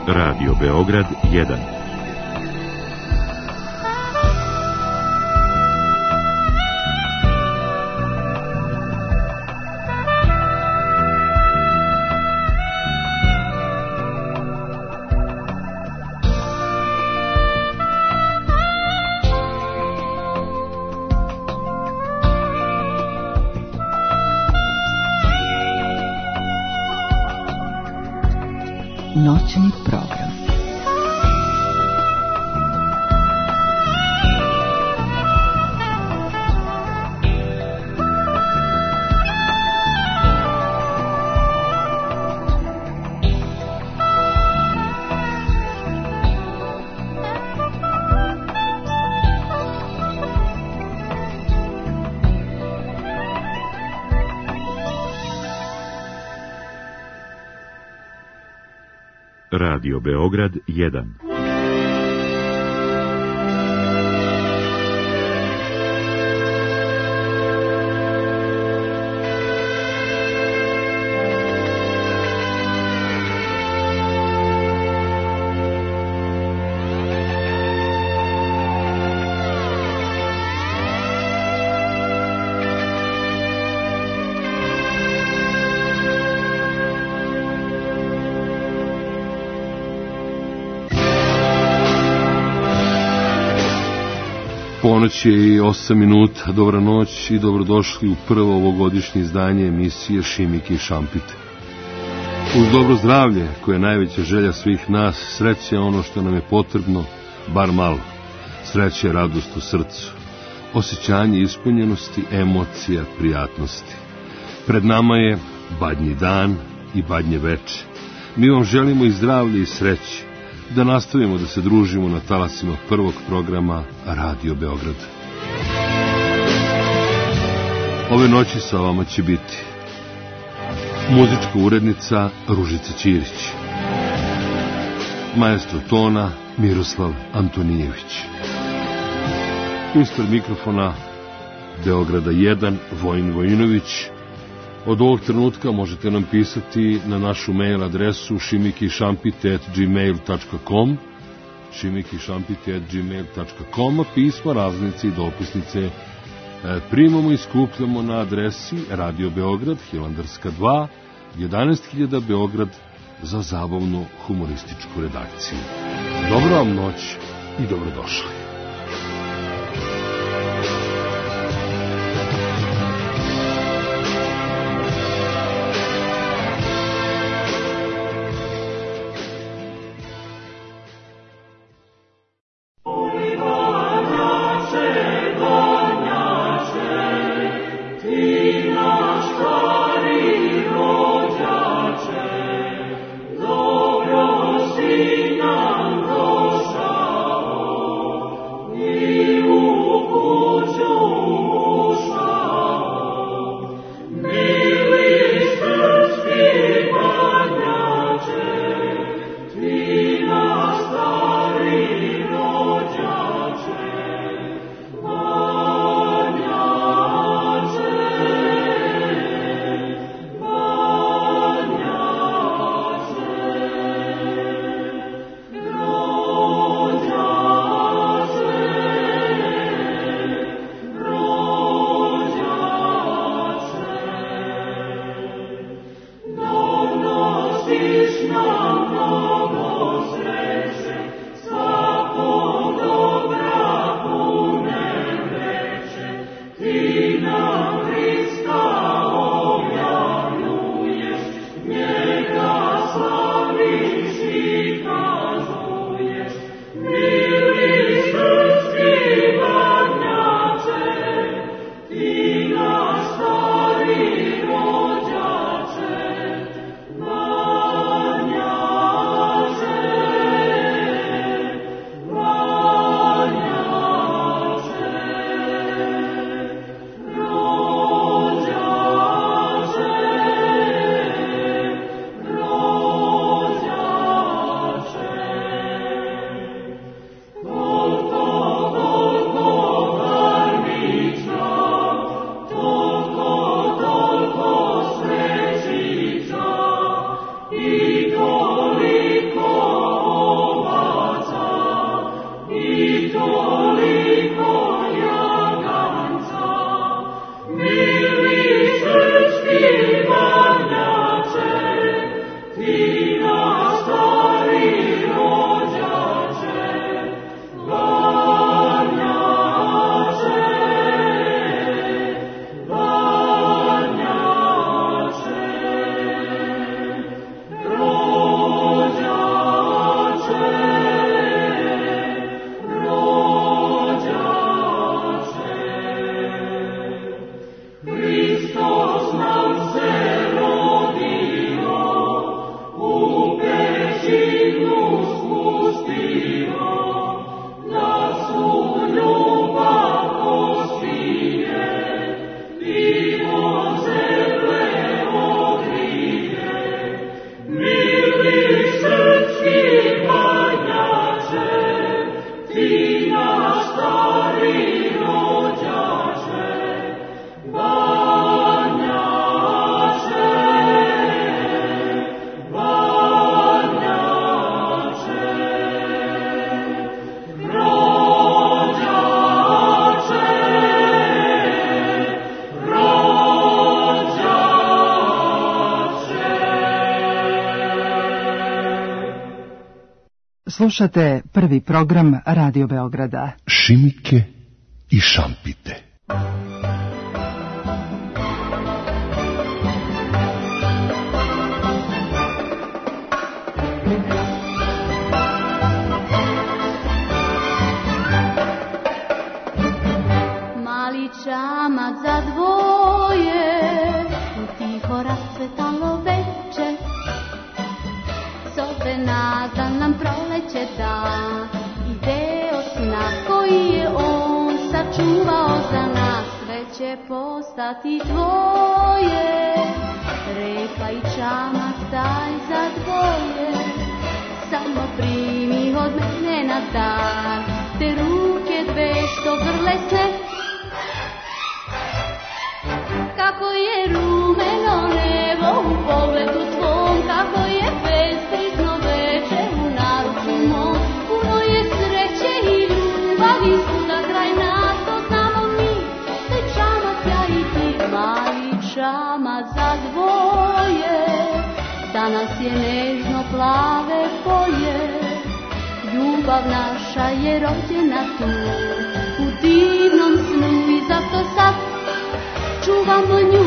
Radio Beograd 1. Noćni program. Radio Beograd 1. Ponoć je i 8 minuta, dobra noć i dobrodošli u prvo ovogodišnje izdanje emisije Šimike i Šampite. Uz dobro zdravlje, koje je najveća želja svih nas, sreća je ono što nam je potrebno, bar malo. Sreća je radost u srcu, osjećanje ispunjenosti, emocija, prijatnosti. Pred nama je Badnji dan i Badnje veče. Mi vam želimo i zdravlje i sreće, da nastavimo da se družimo na talasima prvog programa Radio Beograd. Ove noći sa vama će biti muzička urednica Ružica Ćirić, maestro tona Miroslav Antonijević, ispred mikrofona Beograda 1 Vojin Vojinović. Od ovog trenutka možete nam pisati na našu mail adresu šimikišampite@gmail.com, šimikišampite@gmail.com, a pisma, raznice i dopisnice primamo i skupljamo na adresi Radio Beograd, Hilandarska 2, 11.000 Beograd, za zabavnu humorističku redakciju. Dobro vam noć i dobrodošli. Slušate prvi program Radio Beograda. Šimike i šampite. Mali čamac za dvoje, tiho rasvetalo veče, zove nas da nam proleće dan, ideo sna koji je on sačuvao za nas, sve će postati tvoje, reka i čamac taj za dvoje, samo primi od mene na dar, te ruke dve što grle se. Kako je rumeno nebo u pogledu tvom, kako je pestritno veče u naručju mom, puno je sreće i ljubavi svuda kraj nas, to znamo mi, te čamac ja i ti, mali čamac za dvoje, danas je nežno plave boje, ljubav naša je rođena tu, u divnom snu i zato sad čuvamo nju.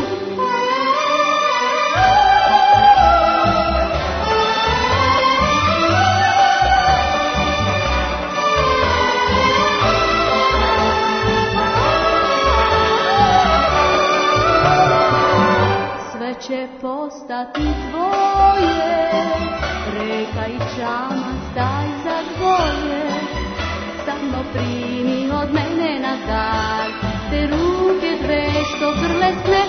Sve će postati tvoje, reka i čamac daj za dvoje, samo primi od mene na dar, te ruke dve što grle sve.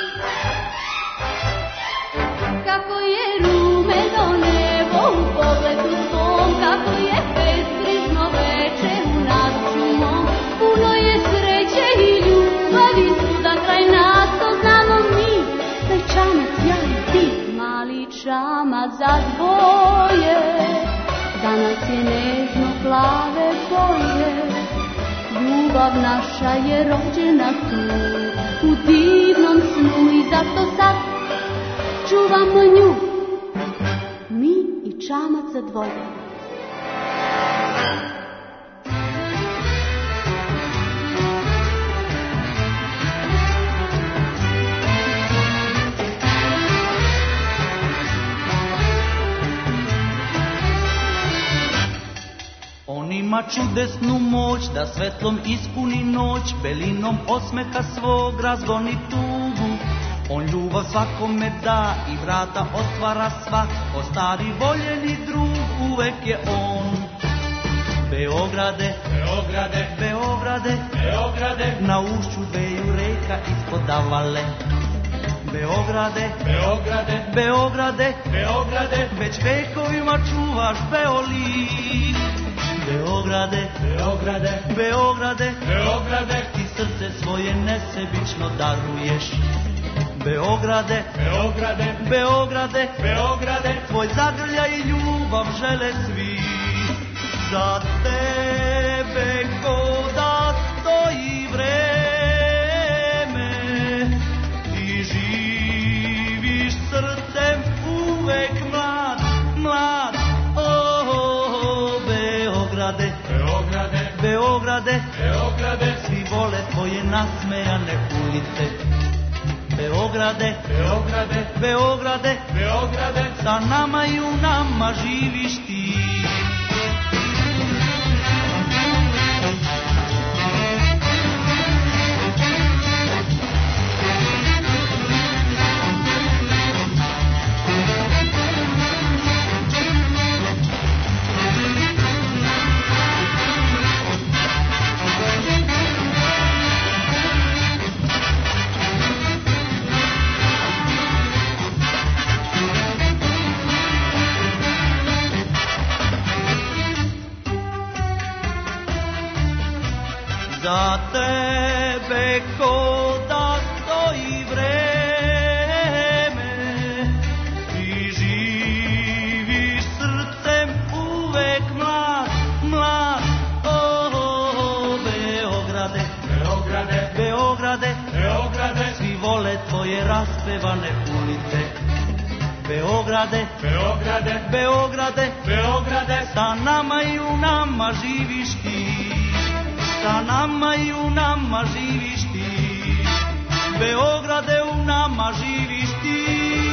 Kako je rumeno nebo u pogledu tvom, kako je pestritno veče u naručju mom, puno je sreće i ljubavi svuda kraj nas, to znamo mi, taj čamac ja i ti, mali čamac za dvoje, danas je nežno plave boje, ljubav naša je rođena tu, u divnom snu i zato sad čuvamo nju, mi i čamac za dvoje. On ima čudesnu moć da svetlom ispuni noć, belinom osmeha svog razgoni tugu. On ljubav svakome da i vrata otvara sva, ko stari voljeni drug uvek je on. Beograde, Beograde, Beograde, Beograde, na ušću dveju reka ispod Avale. Beograde, Beograde, Beograde, Beograde, već vekovima čuvaš Beolit. Beograde, Beograde, Beograde, Beograde, ti srce svoje nesebično daruješ. Beograde, Beograde, Beograde, Beograde, tvoj zagrljaj i ljubav žele svi. Za tebe ko da stoji vreme, ti živiš srcem uvek mlad, mlad. Beograde, Beograde, Beograde, Beograde, svi vole tvoje nasmejane ulice. Beograde, Beograde, Beograde, Beograde, sa nama i u nama živiš ti. Za tebe ko da stoji vreme, ti živiš srcem uvek mlad, mlad. Beograde, Beograde, Beograde, Beograde, svi vole tvoje raspevane ulice. Beograde, Beograde, Beograde, Beograde, sa nama i u nama živiš ti, sa nama i u nama živiš ti, Beograde u nama živiš ti.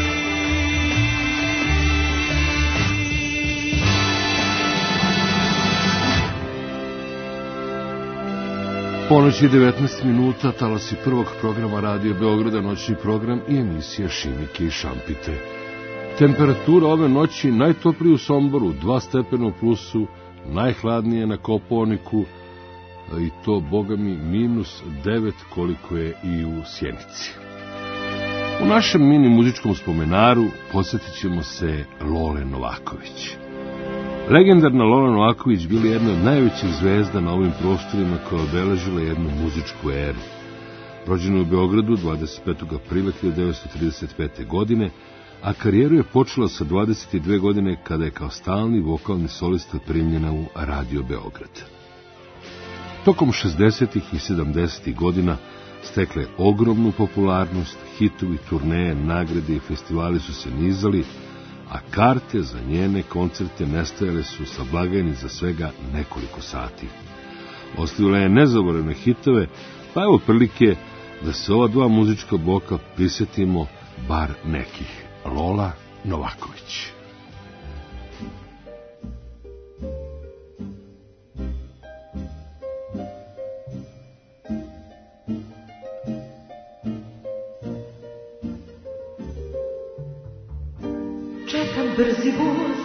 Ponoć je 19 minuta, talasi prvog programa Radio Beograda, noćni program i emisija Šimike i Šampite. Temperatura ove noći najtoplije u Somboru, 2 stepena u plusu, najhladnije na Kopaoniku, i to, boga mi, -9 koliko je i u Sjenici. U našem mini muzičkom spomenaru posjetit ćemo se Lole Novaković. Legendarna Lola Novaković bila je jedna od najvećih zvezda na ovim prostorima koja je obeležila jednu muzičku eru. Rođena u Beogradu 25. aprila 1935. godine, a karijeru je počela sa 22 godine kada je kao stalni vokalni solista primljena u Radio Beograd. Tokom 60. i 70. godina stekle ogromnu popularnost, hitovi, turneje, nagrade i festivali su se nizali, a karte za njene koncerte nestajale su sa blagajni za svega nekoliko sati. Ostavila je nezaboravne hitove, pa evo prilike da se ova dva muzička bloka prisjetimo bar nekih. Lola Novaković. Čekam brzi voz,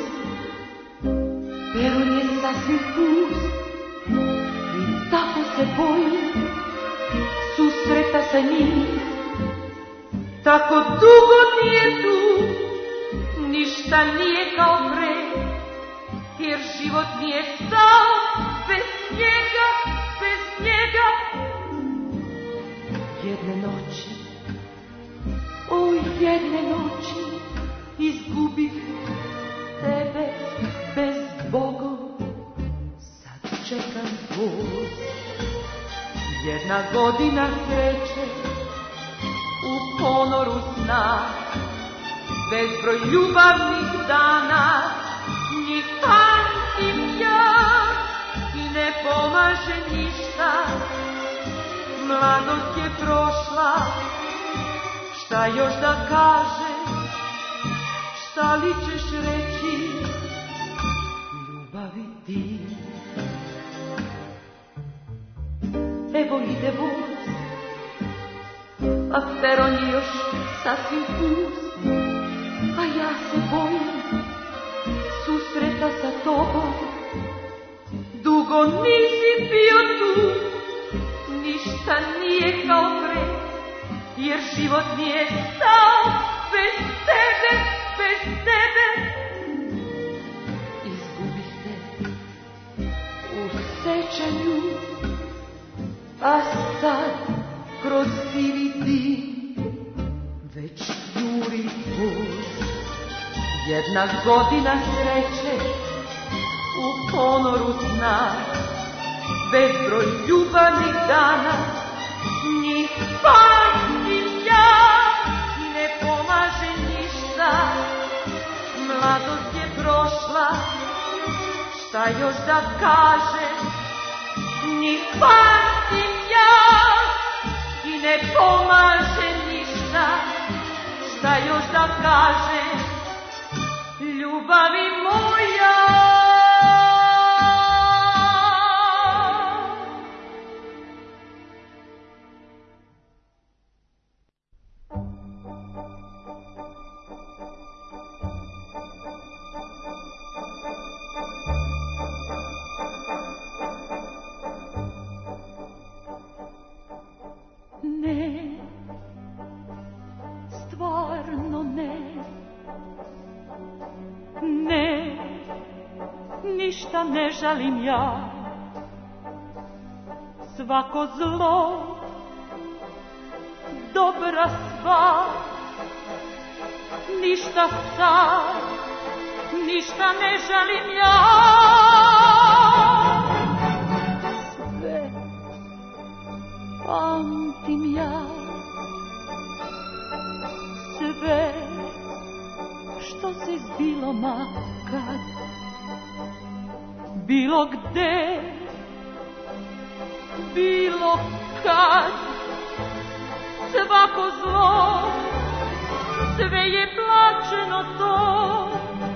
peron je sasvim pust i tako se bojim susreta sa njim. Tako dugo nije tu, ništa nije kao pre, jer život nije stao bez njega, bez njega. Jedne noći, o jedne noći, izgubih tebe bez Bogom. Sad čekam voz, jedna godina kreće u ponoru sna, bezbroj ljubavnih dana, njih pamtim ja i ne pomaže ništa. Mladost je prošla, šta još da kažem, šta li ćeš reći, ljubavi ti. Evo ide voz, a peron je još sasvim pust, a ja se bojim susreta sa tobom. Dugo nisi bio tu, ništa nije kao pre, jer život nije stao bez tebe, bez tebe. Izgubih te u sećanju, a sad kroz sivi dim već juri voz. Jedna godina sreće u ponoru sna, bezbroj ljubavnih dana, njih pamtim ja i ne pomaže ništa. Mladost je prošla, šta još da kažem, njih pamtim ja i ne pomaže ništa. Šta još da kažem, ljubavi moja. Ništa ne žalim ja, svako zlo, dobra sva, ništa sad, ništa ne žalim ja. Sve pamtim ja, sve što se zbilo makar, bilo gde, bilo kad, svako zlo, sve je plaćeno to,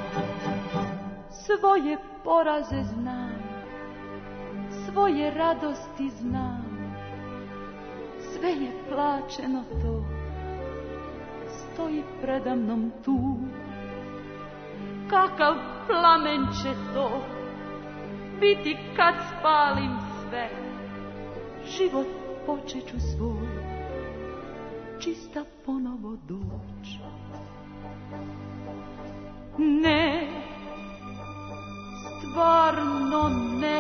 svoje poraze znam, svoje radosti znam, sve je plaćeno to, stoji predamnom tu. Kakav plamen će to biti kad spalim sve, život počeću svoj, čista ponovo doć. Ne, stvarno ne,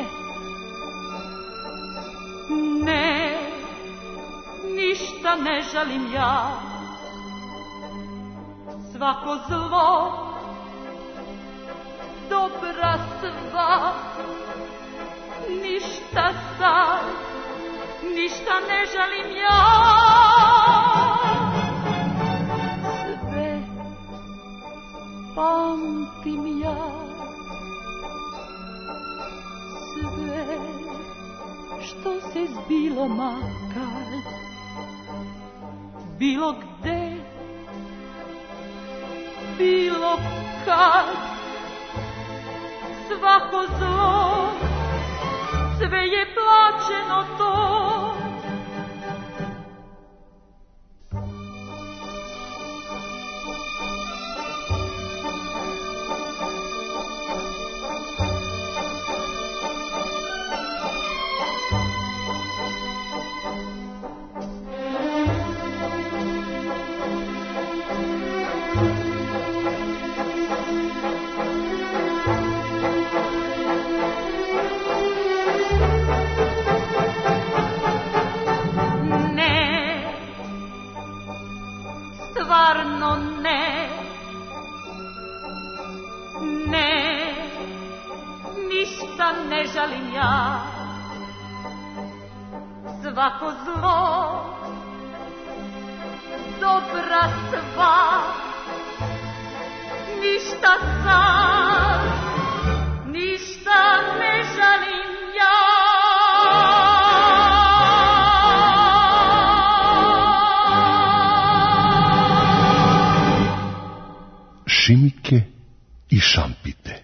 ne, ništa ne žalim ja, svako zlo, dobra sva, ništa sad, ništa ne žalim ja. Sve pamtim ja, sve što se zbilo makar, bilo gde, bilo kad, svako zlo, sve je plaćeno to. Stvarno ne, ne, ništa ne žalim ja, svako zlo, dobra sva, ništa sad, ništa ne žalim ja. Šimike i šampite.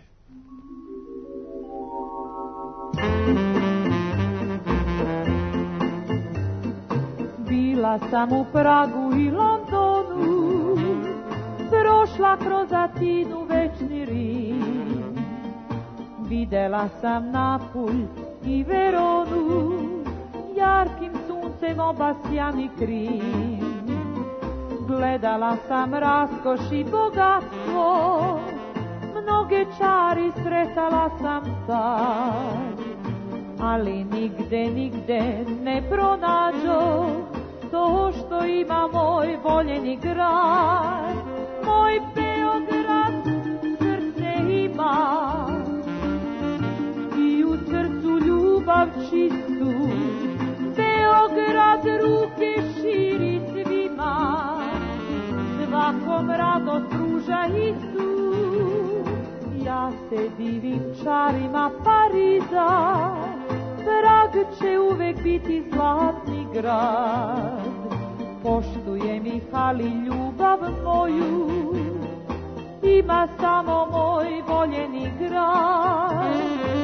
Bila sam u Pragu i Londonu, prošla kroz Atinu, večni Rim. Videla sam Napulj i Veronu, jarkim suncem obasjan i Krim. Gledala sam raskoš i bogatstvo, mnoge čari sretala sam tad, ali nigde, nigde ne pronađo to što ima moj voljeni grad. Moj Beograd srce ima i u srcu ljubav čistu. Beograd ruke širi svima, svakom radost pruža istu. Ja se divim čarima Pariza, Prag će uvek biti zlatni grad. Poštujem ih, ali ljubav moju ima samo moj voljeni grad.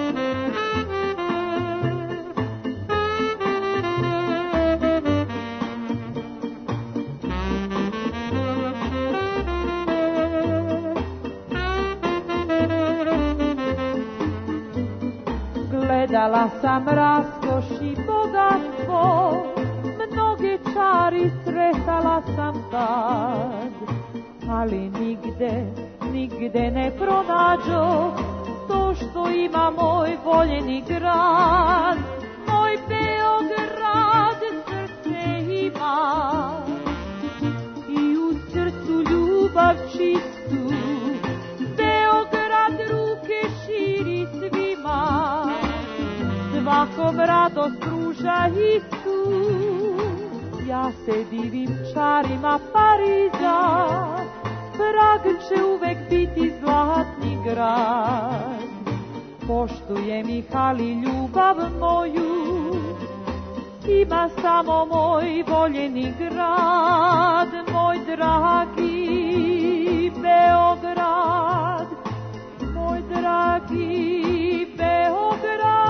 Gledala sam raskoš i bogatstvo, mnoge čari sretala sam tad, ali nigde, nigde ne pronađo to što ima moj voljeni grad. Moj Beograd srce ima i u srcu ljubav čistu. Beograd ruke širi svima, svakom radost pruža istu. Ja se divim čarima Pariza, Prag će uvek biti zlatni grad. Poštujem ih, ali ljubav moju ima samo moj voljeni grad, moj dragi Beograd, moj dragi Beograd.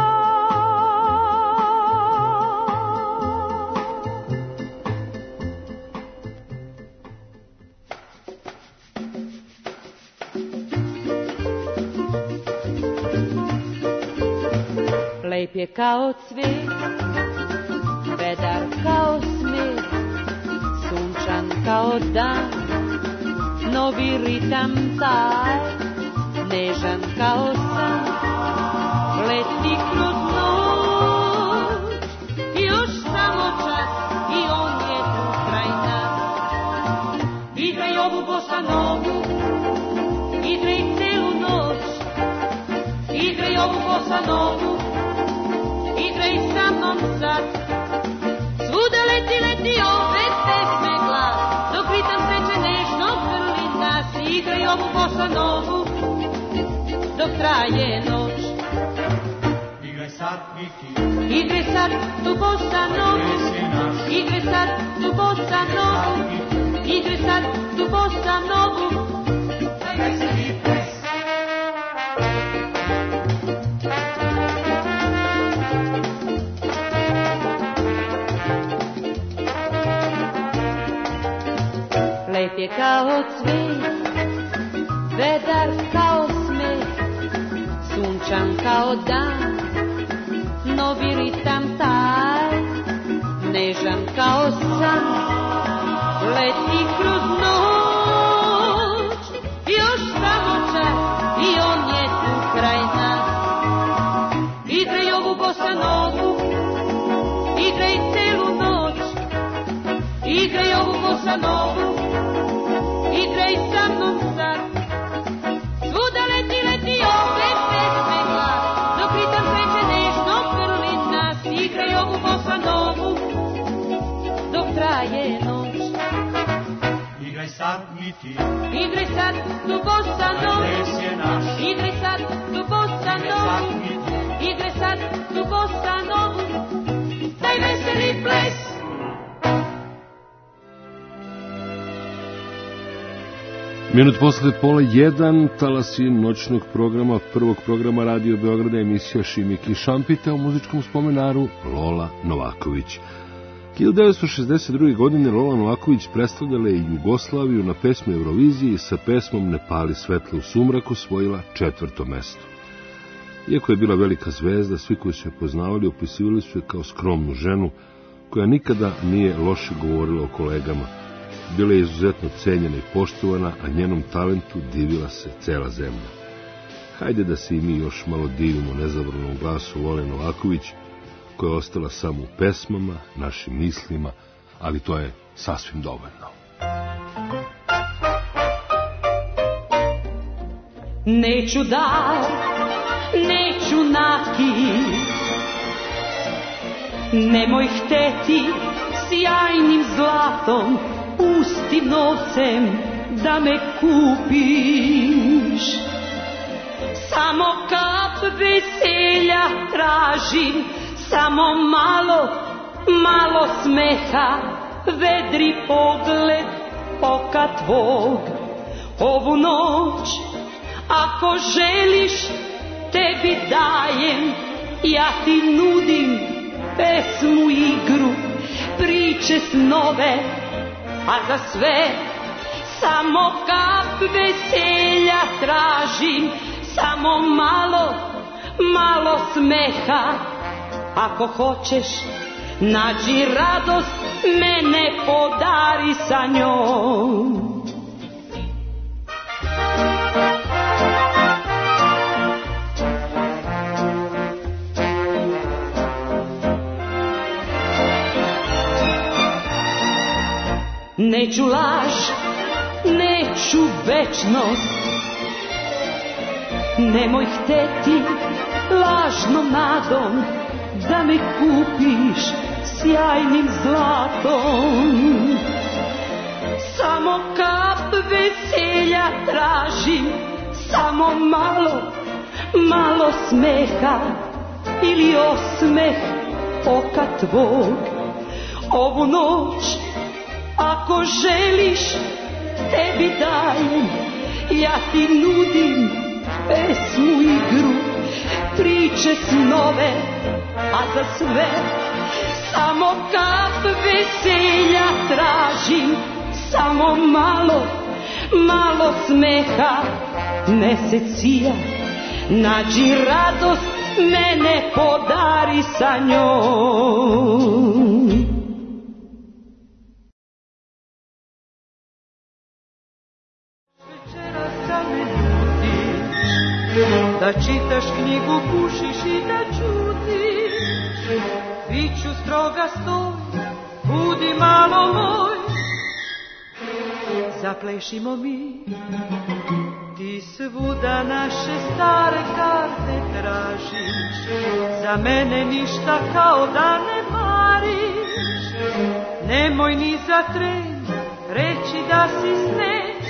Lep je kao cvet, vedar kao smeh, sunčan kao dan, novi ritam taj, nežan kao san, leti kroz noć, još samo čas i on je tu kraj nas. Igraj ovu bossa novu, igraj celu noć, igraj ovu bossa novu, igraj sa mnom sad. Svuda leti, leti ove pesme glas, dok ritam sreće nežno vrli nas. Igraj ovu bossa novu, dok traje noć. Igraj sad i ti, igraj sad tu bossa novu, igraj sad tu bossa novu, igraj sad tu bossa novu. Daj veseli ples. Lep je kao cvet, vedar kao smeh, sunčan kao dan, novi ritam taj, nežan kao san, leti kroz noć, još samo čas i on je tu kraj nas. Igraj ovu bossa novu, igraj celu noć, igraj ovu bossa novu, igraj sa mnom sad. Svuda leti, leti ove pesme glas, dok ritam sreće nežno vrli nas. Igraj ovu bossa novu, dok traje noć. igraj sad i ti, Igraj sad tu bossa novu, ples je naš. igraj sad tu bossa novu, igraj sad tu bossa novu. Daj veseli ples. Minut posle pola 1, talasi noćnog programa, prvog programa Radio Beograda, emisija Šimik i Šampita, u muzičkom spomenaru Lola Novaković. 1962. godine Lola Novaković predstavljala je Jugoslaviju na pesmi Euroviziji sa pesmom Ne pali svetle u sumraku, osvojila 4. mesto. Iako je bila velika zvezda, svi koji su je poznavali opisivali su je kao skromnu ženu koja nikada nije loše govorila o kolegama. Bila je izuzetno cenjena i poštovana, a njenom talentu divila se cela zemlja. Hajde da se i mi još malo divimo nezabranom glasu Lole Novaković, koja je ostala samo u pesmama, našim mislima, ali to je sasvim dovoljno. Neću dar, neću nakit, nemoj hteti sjajnim zlatom, pustim novcem da me kupiš. Samo kap veselja tražim, samo malo smeha, vedri pogled oka tvog. Ovu noć, ako želiš, tebi dajem, ja ti nudim pesmu, igru, priče, snove, a za sve samo kap veselja tražim, samo malo smeha. Ako hoćeš, nađi radost, mene podari sa njom. Neću laž, neću večnost, nemoj hteti lažnom nadom da me kupiš sjajnim zlatom. samo kap veselja tražim, samo malo smeha ili osmeh oka tvog. Ovu noć, ako želiš, tebi dajem, ja ti nudim pesmu, igru, priče, snove, a za sve samo kap veselja tražim, samo malo smeha. Mesec sija, nađi radost, mene podari sa njom. Večera sa me nudiš, da čitaš knjigu, pušiš i da čutiš. Viću stroga stoj, budi malo moj, zaplešimo mi. Ti svuda naše stare karte tražiš, za mene ništa kao da ne mariš. Nemoj ni za tren reći da si sneg,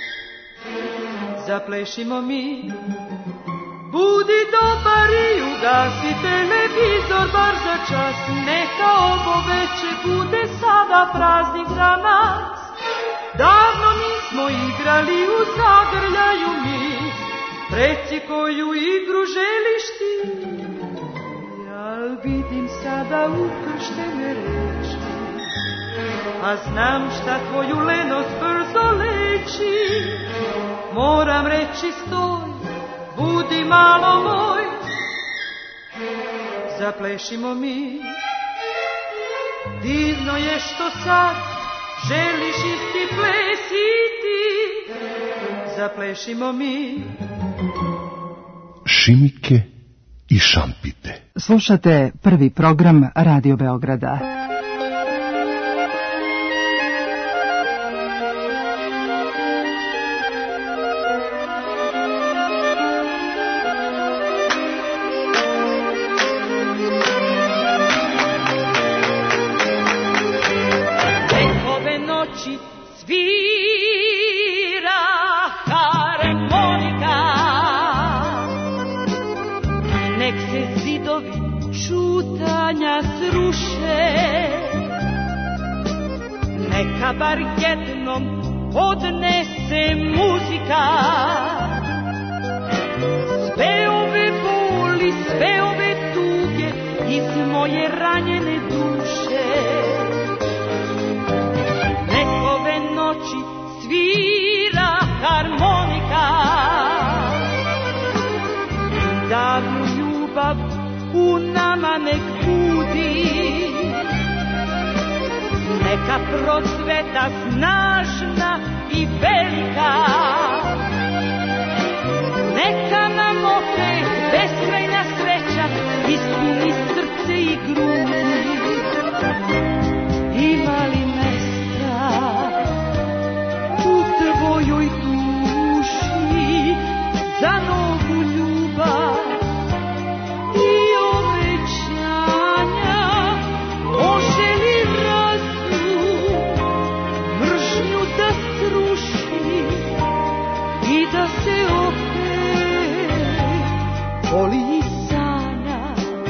zaplešimo mi. Budi dobar i ugasi televizor bar za čas, neka ovo veče bude sada praznik za nas. Davno nismo igrali u zagrljaju mi, reci koju igru želiš ti. Ja vidim sada ukrštene reči, a znam šta tvoju lenost brzo leči. Moram reći stoj, budi malo moj, zaplešimo mi. Divno je što sad želiš isti ples i ti, zaplešimo mi. Šimike i šampite. Slušate prvi program Radio Beograda. Bar jednom odnese muzika sve ove boli, sve ove tuge iz moje ranjene duše. Nek ove noći svira harmonika, davnu ljubav u nama nek budi. Neka procveta snažna i velika, neka nam opet beskrajna sreća ispuni srce i grudi. Ima li mesta u tvojoj duši za novu ljubav i obećanja? Može li i da se opet voli i sanja?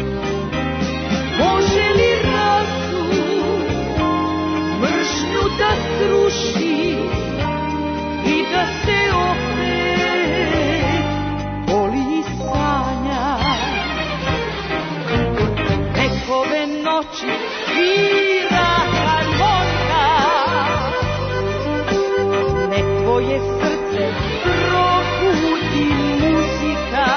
Može li razum mržnju da sruši i da se opet voli i sanja? Nek ove noći svira harmonika, nek tvoje srce probudi muzika.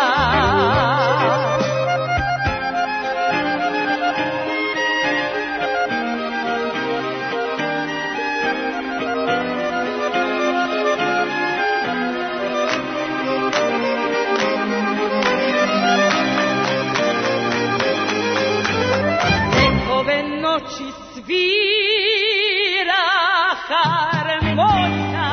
Nek ove noći svira harmonika,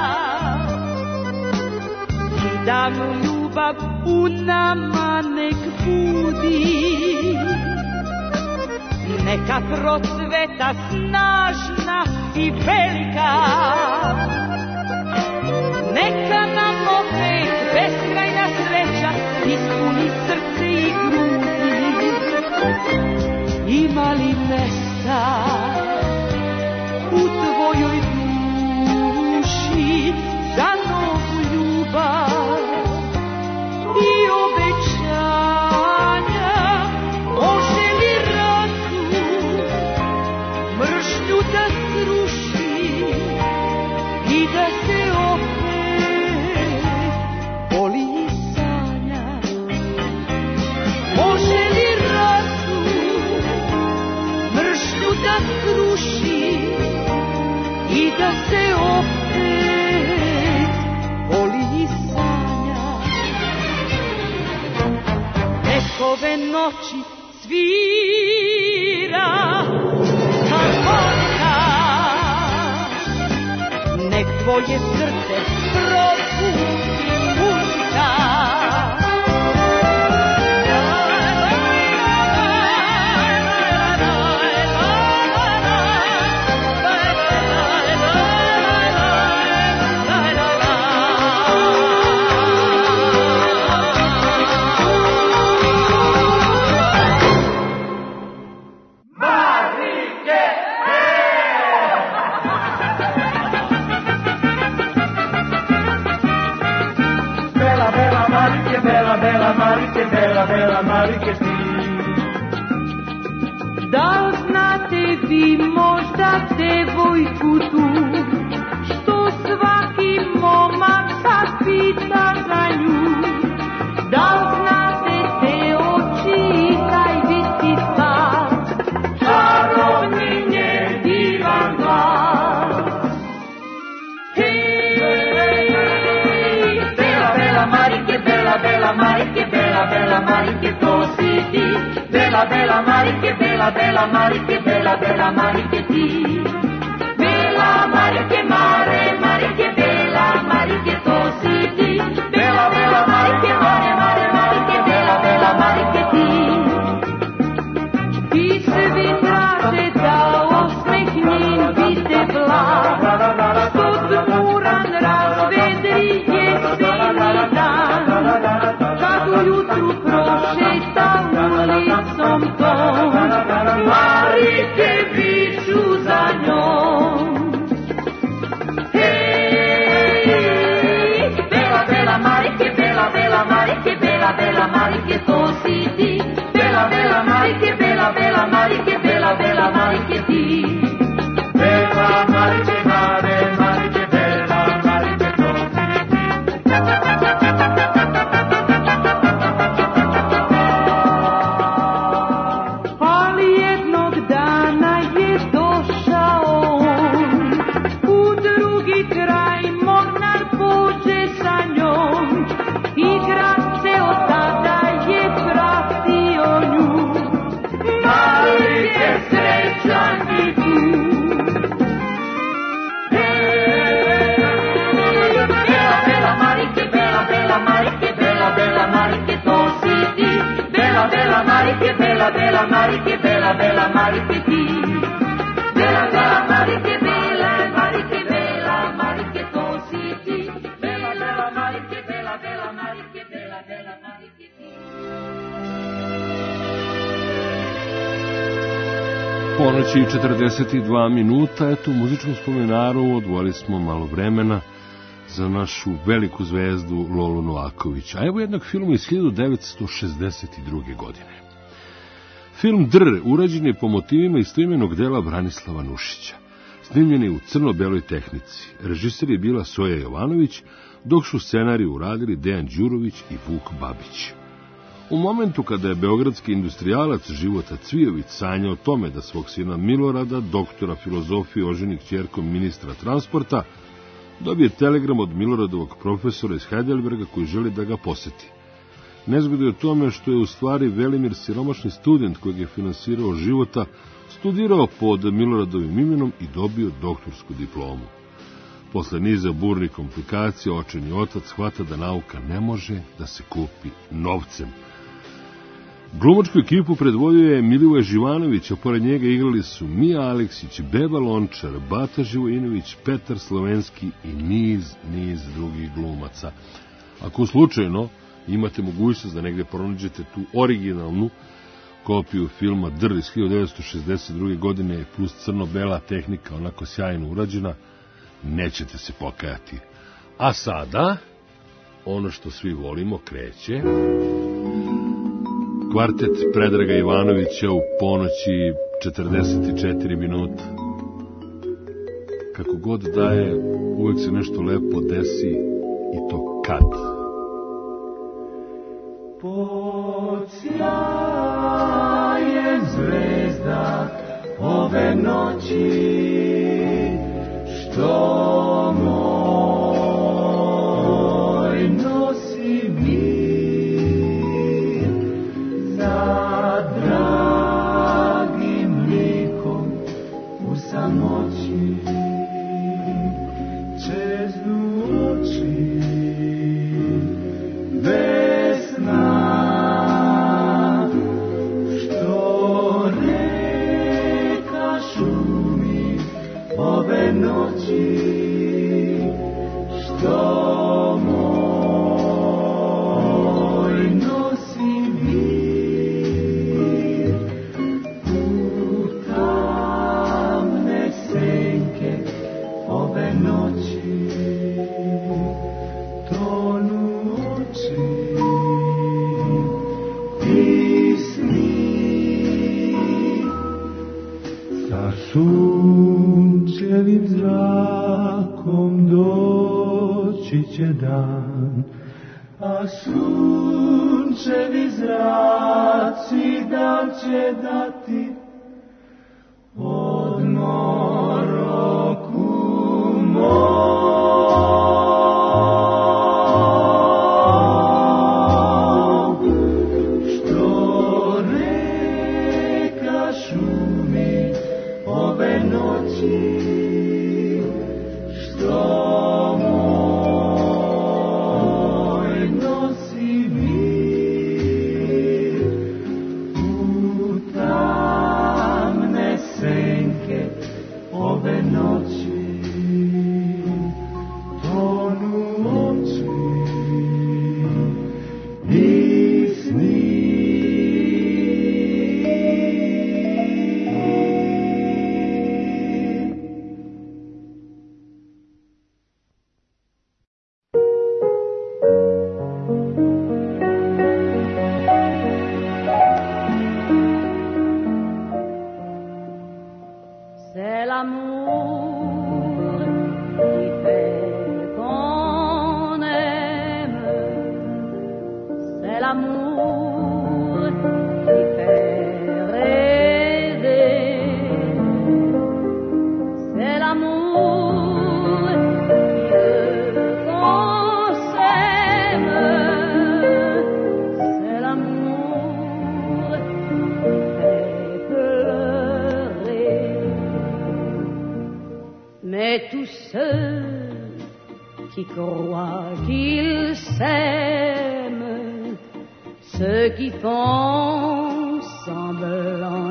davnu ljubav u nama nek budi. neka procveta snažna i velika. Neka nam opet beskrajna sreća ispuni srce i grudi. Ima li mesta u tvojoj duši za novu ljubav i obećanja? Može li razum mržnju da sruši i da se opet voli i sanja? Može li razum mržnju da sruši i da se opet voli i sanja? Nek ove noći svira harmonika, nek tvoje srce probudi muzika. Bela Marike ti. Da znate vi možda devojku tu, što svaki momak sad pita za nju? Da znate te oči i taj viski stav, čarobni njen divan glas? Hej, Bela Marike, Bela Marike, Bela Marike, to si ti. Bela Marike, Bela Marike, Bela Marike ti. Bela Marike, Marike, Bela Marike, to si ti. Bela Marike, Marike, Bela Marike ti. Ti svi traže da osmehnin bite blag, što tmuran razvedri jeseni dan, kad ujutru prošeta ulicom tom, Marike viču za njom. Hej, Bela Marike, Bela Marike, Bela Marike, to si ti. Bela Marike, Bela Marike, Bela Marike ti. Bela Marike, Marike, Bela Marike, to si ti. Ali jednog dana je došao on, u drugi kraj mornar pođe sa njom, i grad se od tada je pratio nju. Marike, srećan ti tu. Bela Marike, Bela Marike, Bela Marike, to si ti. Bela Marike, Bela Marike, Bela Marike ti. Bela Marike, Bela Marike, Bela Marike, to si ti. Bela Marike, Bela Marike, Bela Marike ti. Ponoći i 42 minuta, eto u muzičkom spomenaru odvojili smo malo vremena za našu veliku zvezdu Lolu Novaković. A evo jednog filma iz 1962. godine. Film Dr urađen je po motivima istoimenog dela Branislava Nušića. Snimljen je u crno-beloj tehnici. Režiser je bila Soja Jovanović, dok su scenariju uradili Dejan Đurović i Vuk Babić. U momentu kada je beogradski industrijalac Života Cvijović sanjao o tome da svog sina Milorada, doktora filozofije, oženi kćerkom ministra transporta, dobije telegram od Miloradovog profesora iz Heidelberga koji želi da ga poseti. Nezgoda je o tome što je u stvari Velimir siromašni student kojeg je finansirao Života, studirao pod Miloradovim imenom i dobio doktorsku diplomu. Posle niza burnih komplikacija, očajni otac shvata da nauka ne može da se kupi novcem. Glumačku ekipu predvodio je Milivoje Živanović, a pored njega igrali su Mija Aleksić, Beba Lončar, Bata Živojinović, Petar Slovenski i niz drugih glumaca. Ako slučajno imate mogućnost da negde pronađete tu originalnu kopiju filma Drl iz 1962. godine plus crno-bela tehnika, onako sjajno urađena, nećete se pokajati. A sada, ono što svi volimo, kreće. Kvartet Predraga Ivanovića u ponoći 44 minuta. Kako god daje, uvek se nešto lepo desi i to kad. Pod sjajem zvezda ove noći, što moj nosi mir za dragim likom u samoći, čeznu oči bez sna, što reka šumi ove noći, što moj nosi mir u tamne senke ove noći, tonu oči i sni. Sa sunčevim zrakom doći će dan, a sunčevi zraci dan će dati odmor oku mom. Što reka šumi ove noći, što moj nosi mir u tamne senke ove noći, tonu oči i sni. C'est l'amour qui fait qu'on aime, c'est l'amour qui fait rêver, c'est l'amour qui veut qu'on s'aime, c'est l'amour qui fait pleurer. Mais tous ceux qui croient qu'ils s'aiment, ceux qui font semblant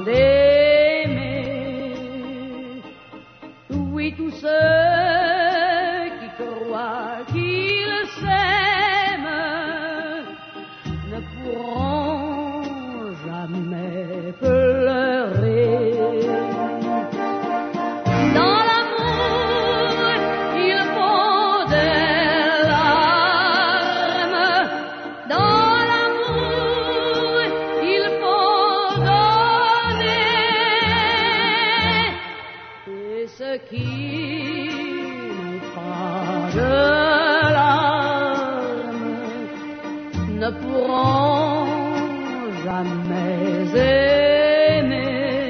d'aimer, oui, tous ceux qui croient qu'ils s'aiment ne pourront jamais pleurer. Dans l'amour, il faut des larmes. Dans l'amour, il faut donner. Et ceux qui n'ont pas de larmes ne pourront jamais aimer.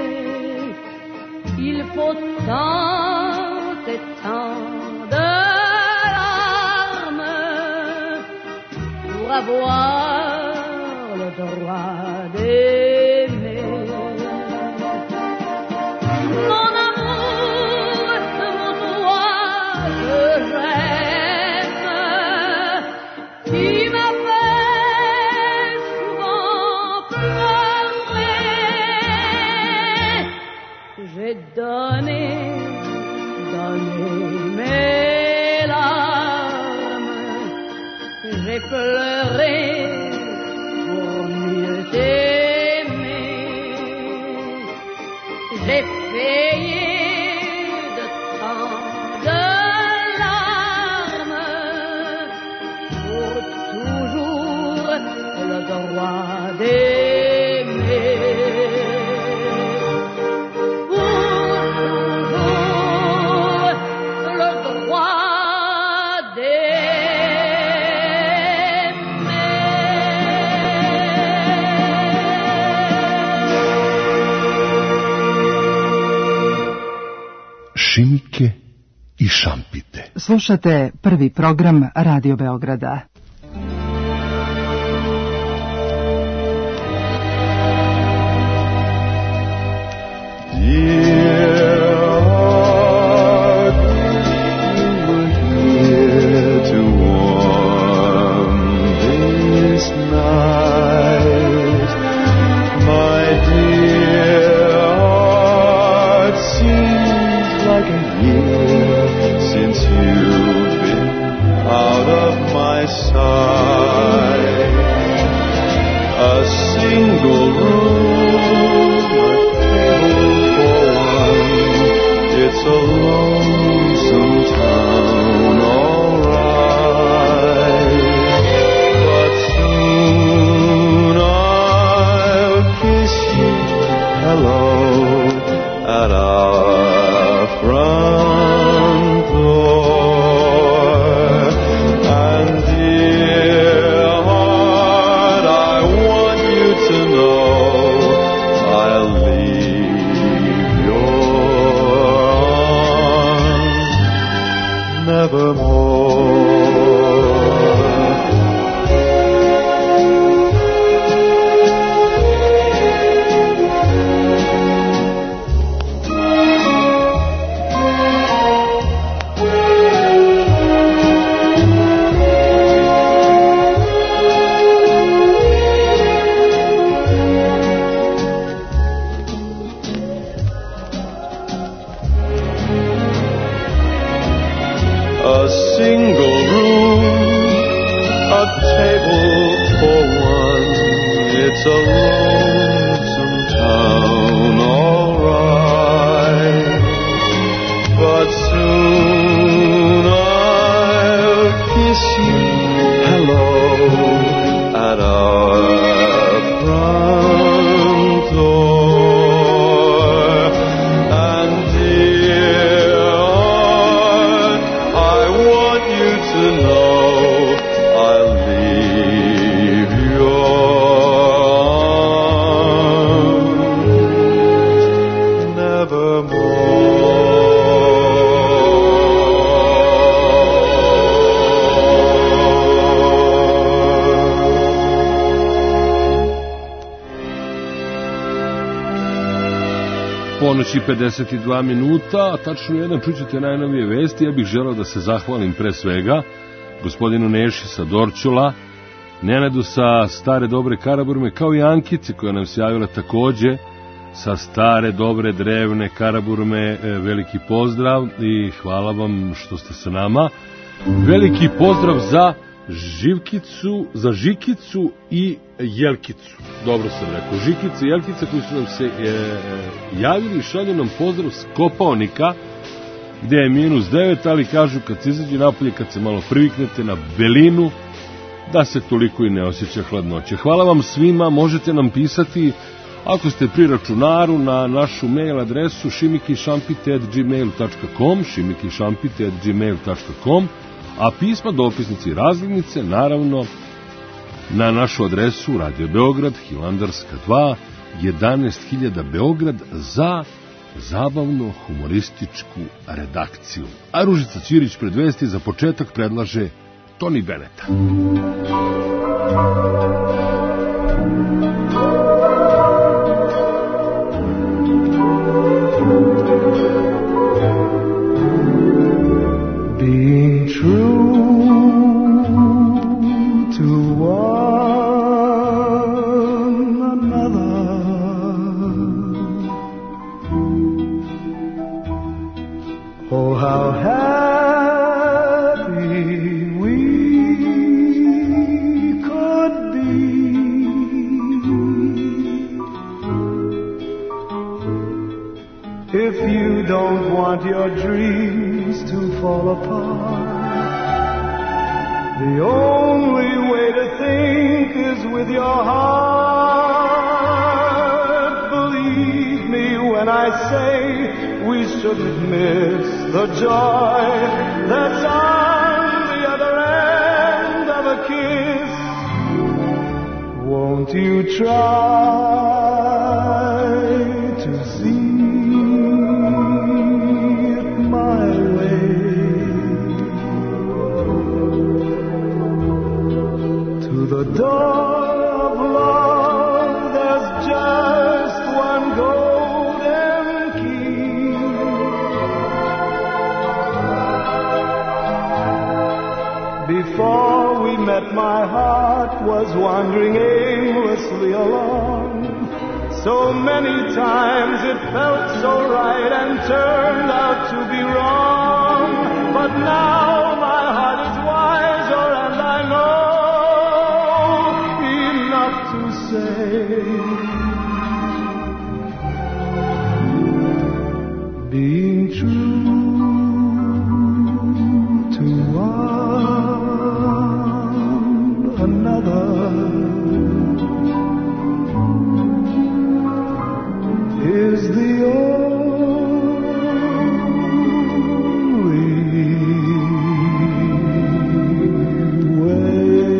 Il faut tant et tant de larmes pour avoir le droit d'aimer. Mon amour, toi que j'aime, tu m'as fait souvent pleurer. ferai pour mieux t'aimer. J'ai payé de tant de larmes pour toujours le droit d'aimer. Šimike i šampite. Slušate prvi program Radio Beograda. Ponoći 52 minuta, a tačno jedan čućete najnovije vesti. Ja bih želeo da se zahvalim pre svega gospodinu Neši sa Dorćola, Nenadu sa Stare Dobre Karaburme, kao i Ankice koja nam se javila takođe sa Stare Dobre Drevne Karaburme. Veliki pozdrav i hvala vam što ste sa nama. Veliki pozdrav za Živkicu, za Žikicu i Jelkicu. Dobro sam rekao, Žikica i Jelkica koji su nam se javili i šalju nam pozdrav s Kopaonika gde je -9, ali kažu kad se izađe napolje, kad se malo priviknete na belinu, da se toliko i ne osjeća hladnoće. Hvala vam svima, možete nam pisati ako ste pri računaru na našu mail adresu šimikišampite@gmail.com, šimikišampite@gmail.com, a pisma, dopisnice i razglednice naravno na našu adresu Radio Beograd, Hilandarska 2, 11.000 Beograd za zabavno-humorističku redakciju. A Ružica Ćirić pred vesti za početak predlaže Tony Bennetta. Being true to one another, oh how happy we don't want your dreams to fall apart. The only way to think is with your heart. Believe me when I say we shouldn't miss the joy that's on the other end of a kiss. Won't you try to see it my way? To the door of love there's just one golden key. Before we met, my heart was wandering aimlessly along. So many times it felt so right and turned out to be wrong. But now my heart is wiser and I know enough to say, being true to one another is the only way.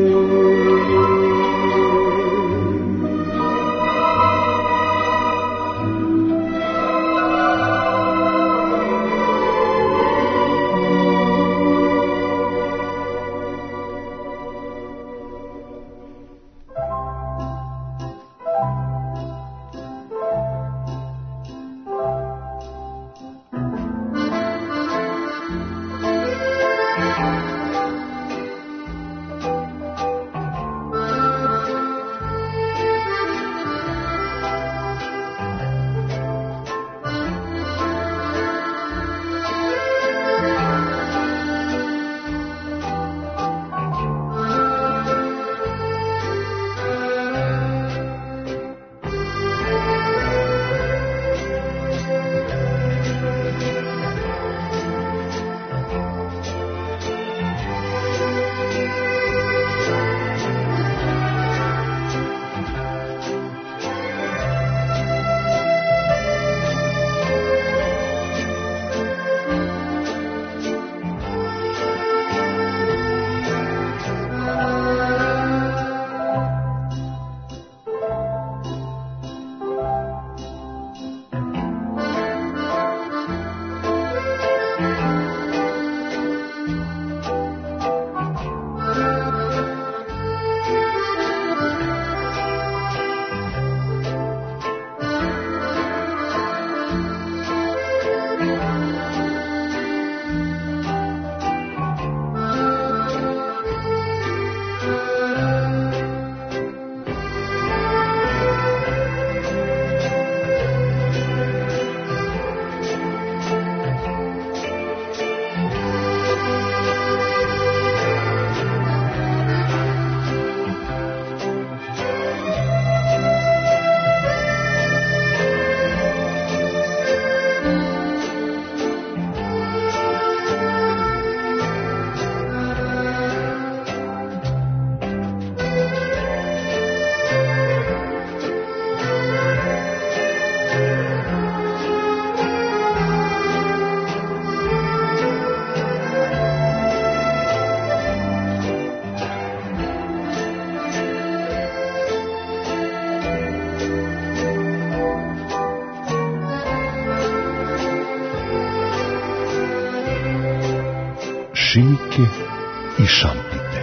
Šimike i šampite.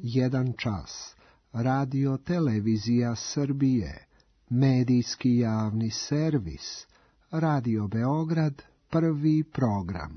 1 čas. Radio Televizija Srbije. Medijski javni servis. Radio Beograd, prvi program.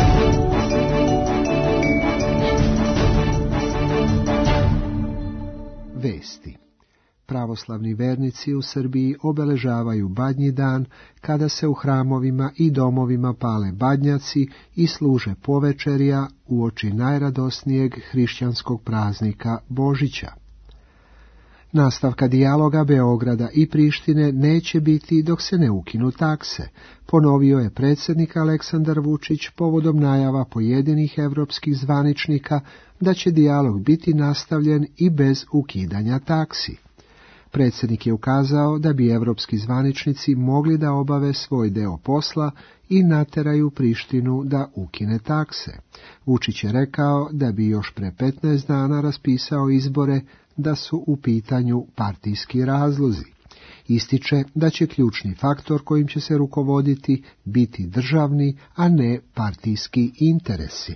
Vesti. Pravoslavni vernici u Srbiji obeležavaju Badnji dan, kada se u hramovima i domovima pale badnjaci i služe povečerja uoči najradosnijeg hrišćanskog praznika Božića. Nastavka dijaloga Beograda i Prištine neće biti dok se ne ukinu takse, ponovio je predsjednik Aleksandar Vučić povodom najava pojedinih evropskih zvaničnika da će dijalog biti nastavljen i bez ukidanja taksi. Predsjednik je ukazao da bi evropski zvaničnici mogli da obave svoj deo posla i nateraju Prištinu da ukine takse. Vučić je rekao da bi još pre 15 dana raspisao izbore da su u pitanju partijski razlozi. Ističe da će ključni faktor kojim će se rukovoditi biti državni, a ne partijski interesi.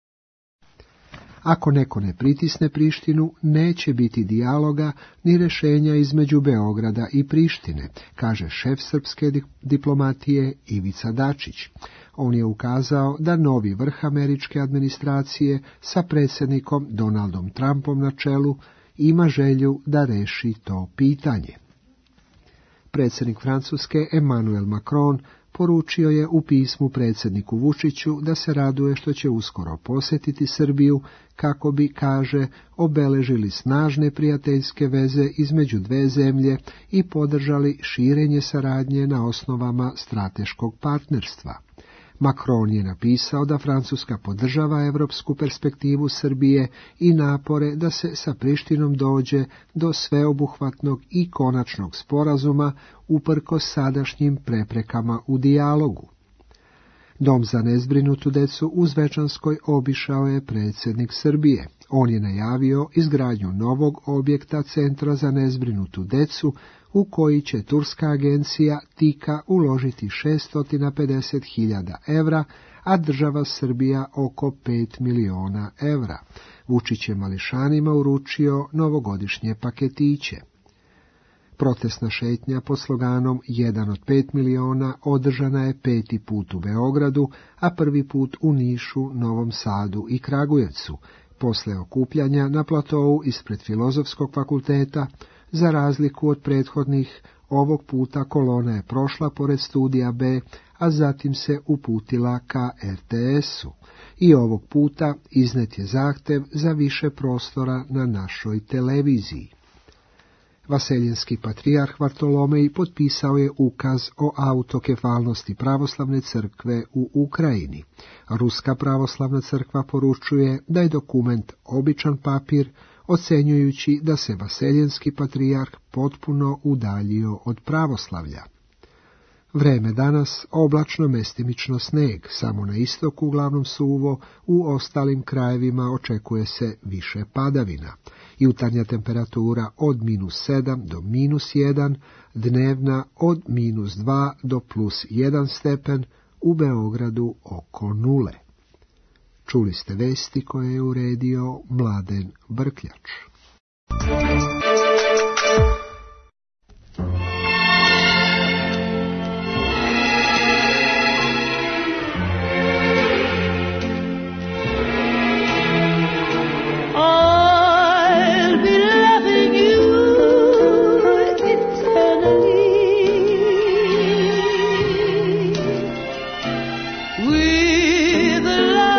Ako neko ne pritisne Prištinu, neće biti dijaloga ni rješenja između Beograda i Prištine, kaže šef srpske diplomatije Ivica Dačić. On je ukazao da novi vrh američke administracije sa predsjednikom Donaldom Trumpom na čelu ima želju da reši to pitanje. Predsjednik Francuske Emmanuel Macron poručio je u pismu predsjedniku Vučiću da se raduje što će uskoro posjetiti Srbiju kako bi, kaže, obeležili snažne prijateljske veze između dve zemlje i podržali širenje saradnje na osnovama strateškog partnerstva. Macron je napisao da Francuska podržava evropsku perspektivu Srbije i napore da se sa Prištinom dođe do sveobuhvatnog i konačnog sporazuma uprkos sadašnjim preprekama u dijalogu. Dom za nezbrinutu decu u Zvečanskoj obišao je predsjednik Srbije. On je najavio izgradnju novog objekta Centra za nezbrinutu decu u koji će turska agencija TIKA uložiti 650.000 evra, a država Srbija oko 5 miliona evra. Vučić je mališanima uručio novogodišnje paketiće. Protestna šetnja pod sloganom 1 od 5 miliona održana je 5. put u Beogradu, a prvi put u Nišu, Novom Sadu i Kragujevcu. Posle okupljanja na platovu ispred Filozofskog fakulteta, za razliku od prethodnih, ovog puta kolona je prošla pored studija B, a zatim se uputila ka RTS-u. I ovog puta iznet je zahtev za više prostora na našoj televiziji. Vaseljenski patrijarh Vartolomej potpisao je ukaz o autokefalnosti pravoslavne crkve u Ukrajini. Ruska pravoslavna crkva poručuje da je dokument običan papir, ocenjujući da se Vaseljenski patrijarh potpuno udaljio od pravoslavlja. Vreme danas oblačno, mestimično sneg, samo na istoku uglavnom suvo, u ostalim krajevima očekuje se više padavina. Jutarnja temperatura od -7 do -1, dnevna od -2 do +1 stepen, u Beogradu oko 0. Čuli ste vesti koje je uredio Mladen Brkljač.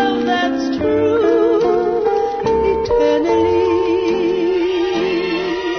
Eternally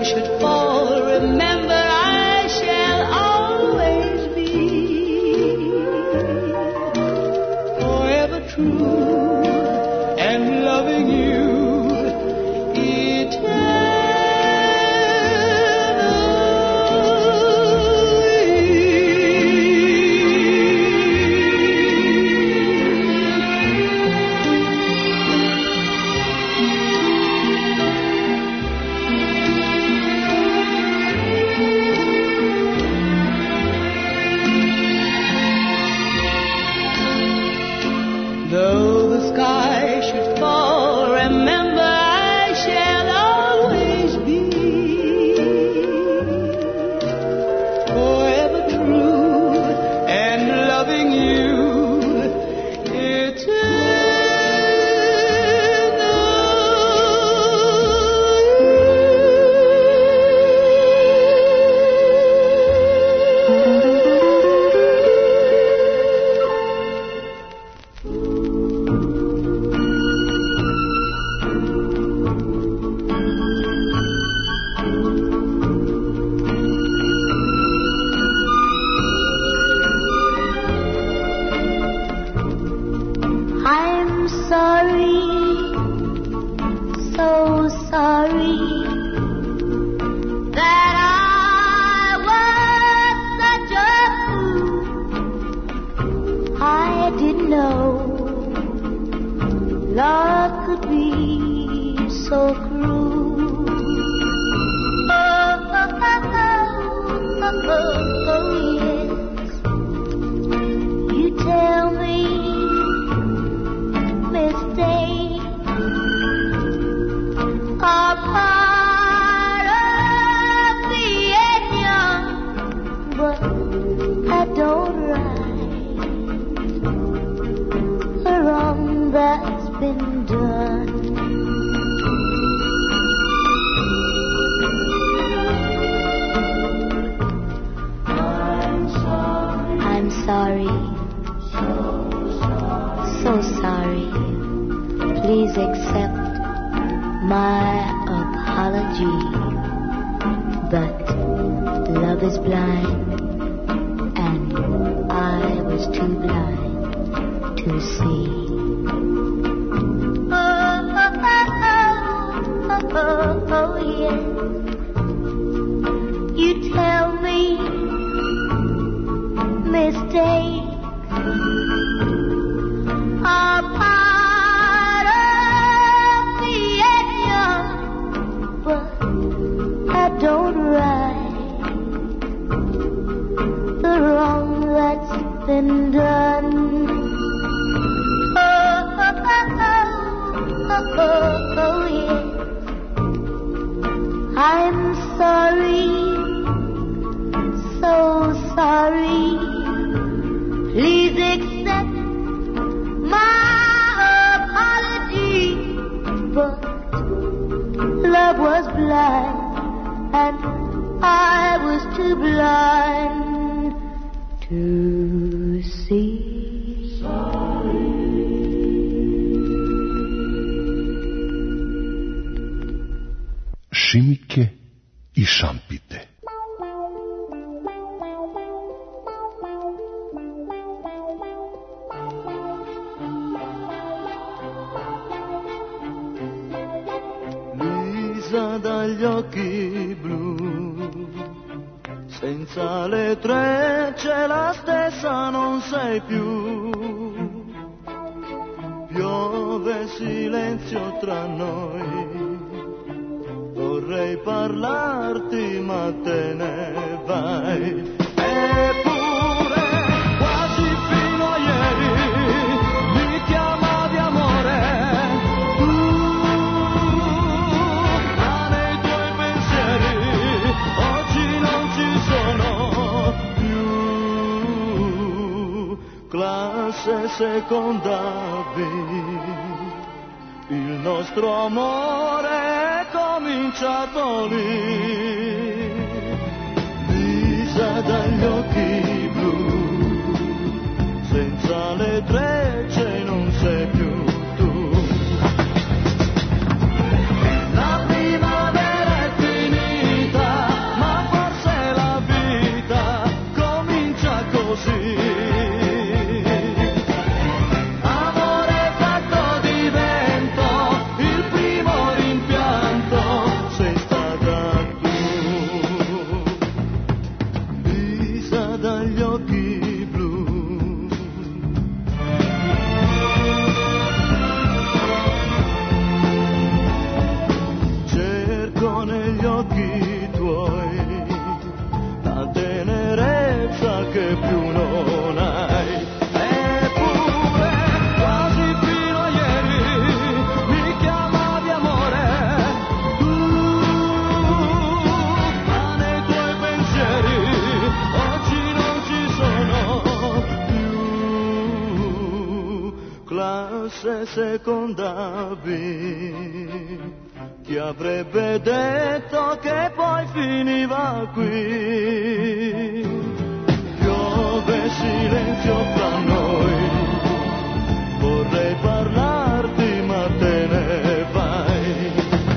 should fall, remember I shall always be forever true and loving you Šimike i šampite. Lisa dagli occhi blu, senza le trecce la stessa non sei più. Piove silenzio tra noi, vorrei parlarti ma te ne vai. Eppure quasi fino a ieri mi chiamavi amore. Tu, ma nei tuoi pensieri oggi non ci sono più. Classe seconda B, il nostro amore è cominciato lì. Lisa dagli occhi blu, senza le trecce non sei più tu. La primavera è finita. fosse secondavi, ti avrebbe detto che poi finiva qui. Piove silenzio fra noi, vorrei parlarti ma te ne vai.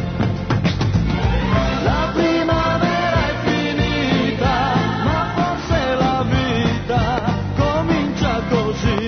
La primavera è finita, ma forse la vita comincia così.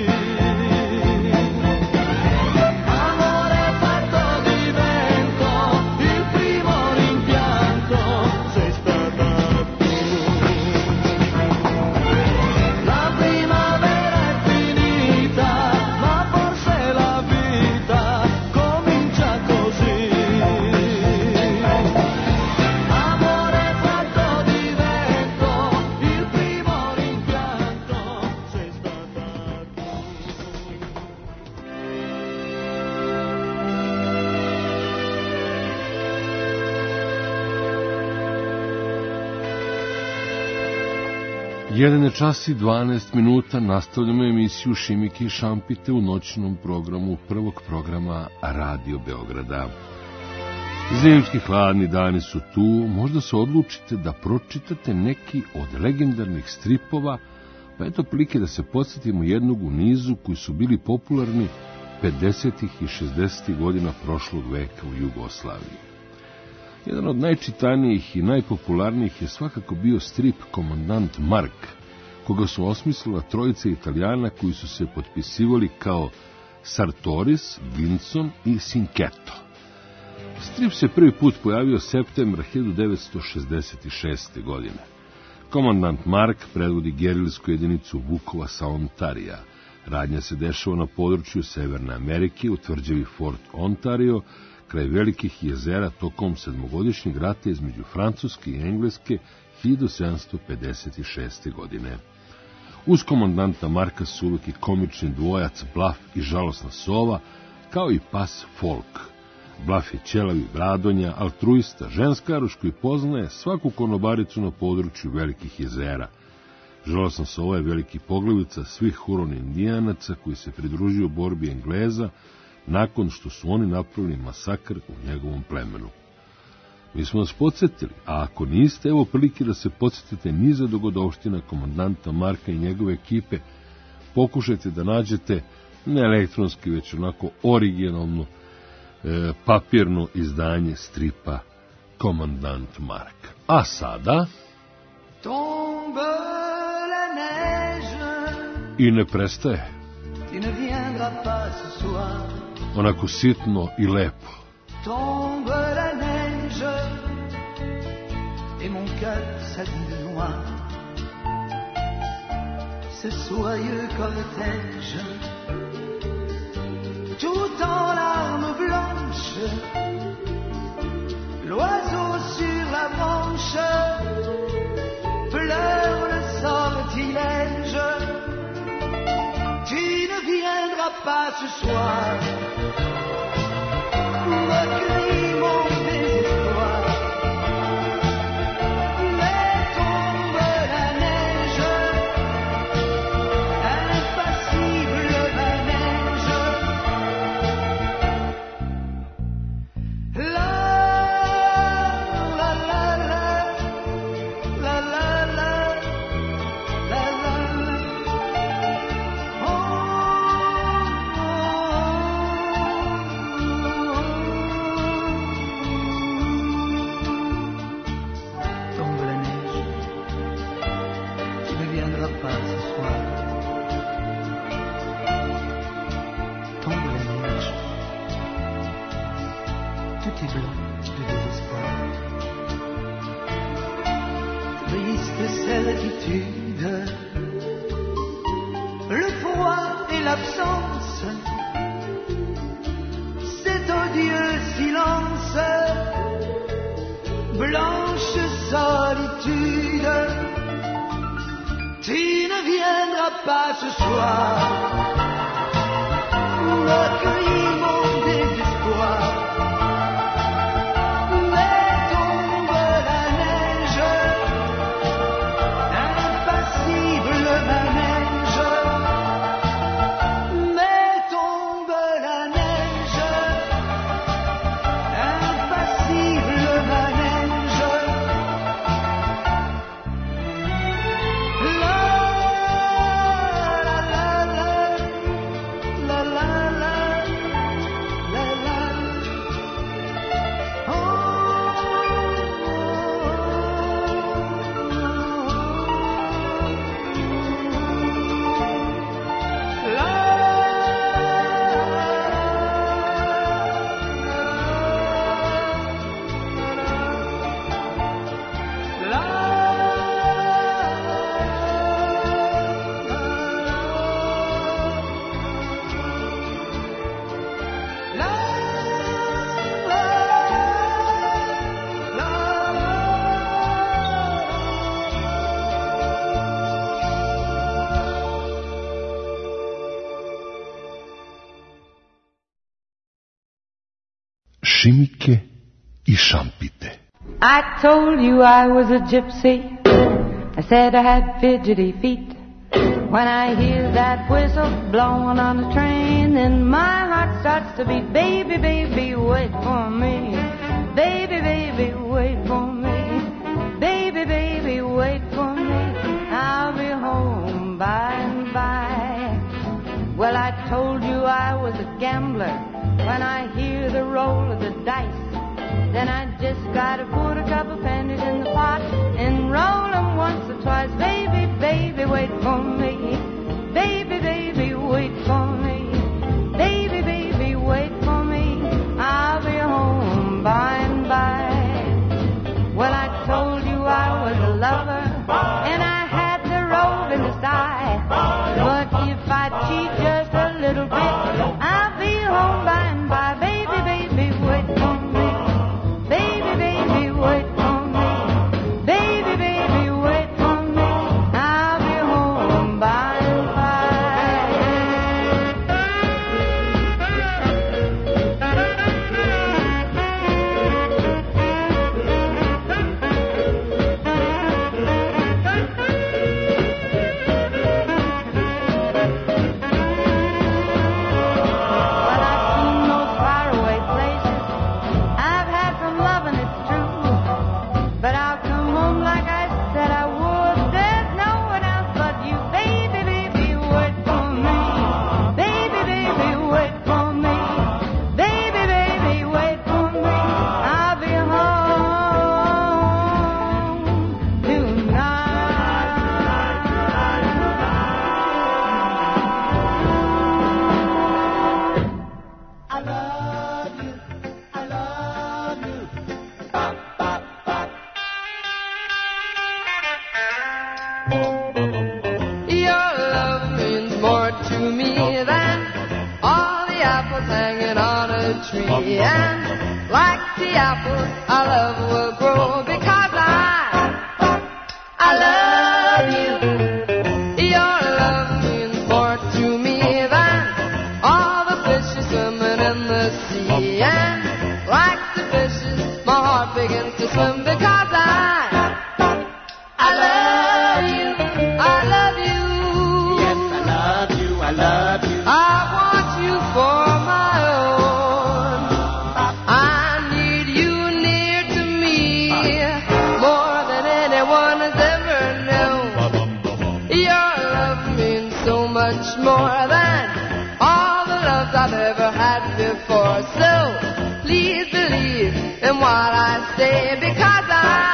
Jedan je čas i 12 minuta, nastavljamo emisiju Šimike i Šampite u noćnom programu prvog programa Radio Beograda. Zimski hladni dani su tu, možda se odlučite da pročitate neki od legendarnih stripova, pa eto prilike da se podsjetimo jednog u nizu koji su bili popularni 50. i 60. godina prošlog veka u Jugoslaviji. Jedan od najčitanijih i najpopularnijih je svakako bio strip Komandant Mark, koga su osmislila trojica Italijana koji su se potpisivali kao Sartoris, Vinson i Sinketo. Strip se prvi put pojavio septembra 1966. godine. Komandant Mark predvodi gerilsku jedinicu Vukova sa Ontarija. Radnja se dešava na području Severne Amerike u tvrđavi Fort Ontario, kraj velikih jezera tokom sedmogodišnjeg rata između Francuske i Engleske 1756. godine. Uz komandanta Marka su uvijek i komični dvojac Bluff i žalosna sova, kao i pas Folk. Bluff je ćelavi bradonja, altruista, ženskaroš koji poznaje svaku konobaricu na području velikih jezera. Žalosna sova je veliki poglavica svih Huron indijanaca koji se pridružio borbi Engleza nakon što su oni napravili masakr u njegovom plemenu. Mi smo vas podsjetili, a ako niste, evo prilike da se podsjetite niza dogodovština komandanta Marka i njegove ekipe, pokušajte da nađete ne elektronski, već onako originalno papirno izdanje stripa Komandant Mark. A sada... Tombe la neige, i ne prestaje. Tu ne viendras pas ce soir. Onako sitno i lepo. Tombe la neige et mon cœur s'habille de noir. Ce soyeux cortège, tout en larmes blanches, l'oiseau sur la branche pleure le sortilège. Tu ne viendras pas ce soir, me crie mon désespoir. Mais tombe la neige, impassible la neige. La la la la, la la la, la la la. Tombe la neige, tu ne viendras pas ce soir. Tombe la neige, tout est blanc de désespoir. Triste certitude, le froid et l'absence, cet odieux silence, blanche solitude. Tu ne viendras pas ce soir, me crie mon désespoir. Mais tombe la neige, impassible ma neige. Mais tombe la Šimike i Šampite. I told you I was a gypsy. I said I had fidgety feet. When I hear that whistle blowing on the train, then my heart starts to beat. Baby, baby, wait for me. Baby, baby, wait for me. Baby, baby, wait for me. I'll be home by and by. Well, I told you I was a gambler. When I hear the roll of the dice, then I just gotta put a couple pennies in the pot and roll them once or twice. Baby, baby, wait for me. Baby, baby, wait for me. Baby, baby, wait for me. I'll be home by and by. Well, I told you I was a lover and I had to roll in the sky. But if I cheat just a little bit, I'll be home by and by. Baby, baby, wait for me. Baby, baby, wait for me. Baby, baby, wait for me. I'll be home by and tree, and like the apples, our love will grow because I love you. Your love means more to me than all the fishes swimming in the sea, and like the fishes, my heart begins to swim because I love you. I love you. Yes, I love you. I love you. I want you for my own. More than all the loves I've ever had before. So please believe in what I say because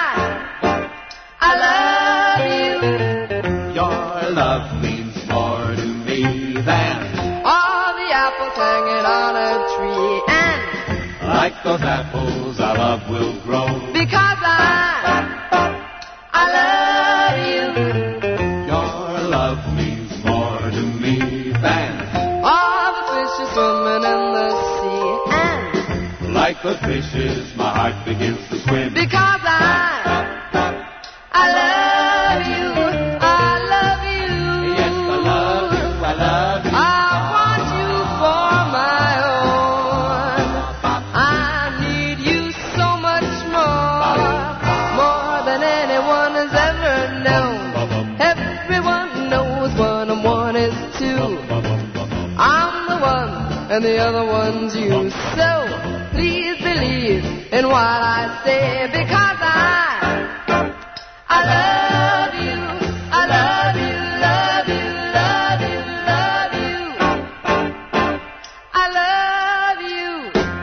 I love you. Your love means more to me than all the apples hanging on a tree, and like those apples our love will grow because I love you. Your love means more to me than all the fishes swimming in the sea, and like the fishes my heart begins to swim because I love you. I love you. Yes, I love you. I love you. I want you for my own. I need you so much more than anyone has ever known. Everyone knows what a one is two. I'm the one and the other one's you. So please believe in what I say because I love you. I love you, love you, love you, love you. I love you.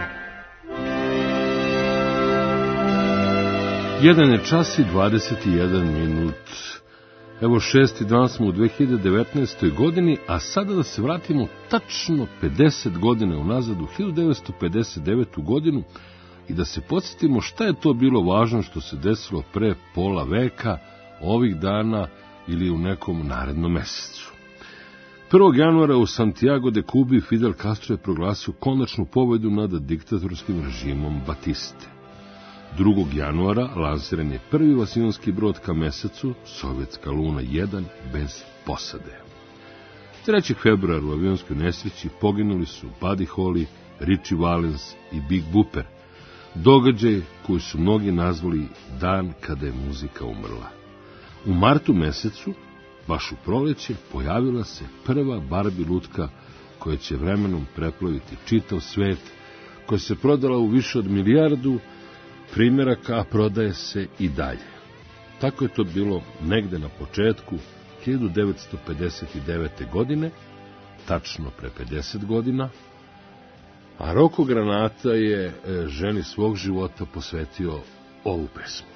Jedan je čas i 21 minut. Evo 6. dan smo u 2019. godini, a sada da se vratimo tačno 50 godina unazad u 1959. godinu i da se podsjetimo šta je to bilo važno što se desilo pre pola veka, ovih dana ili u nekom narednom mesecu. 1. januara u Santiago de Cubi Fidel Castro je proglasio konačnu pobedu nad diktatorskim režimom Batiste. 2. januara lansiran je prvi vasiljonski brod ka mesecu, sovjetska Luna 1, bez posade. 3. februara u avionskoj nesreći poginuli su Buddy Holly, Richie Valens i Big Booper, događaj koji su mnogi nazvali dan kada je muzika umrla. U martu mesecu, baš u proleće, pojavila se prva Barbie lutka koja će vremenom preplaviti čitav svet, koja se prodala u više od 1 milijardu primjeraka, a prodaje se i dalje. Tako je to bilo negde na početku 1959. godine, tačno pre 50 godina, a Roko Granata je ženi svog života posvetio ovu pesmu.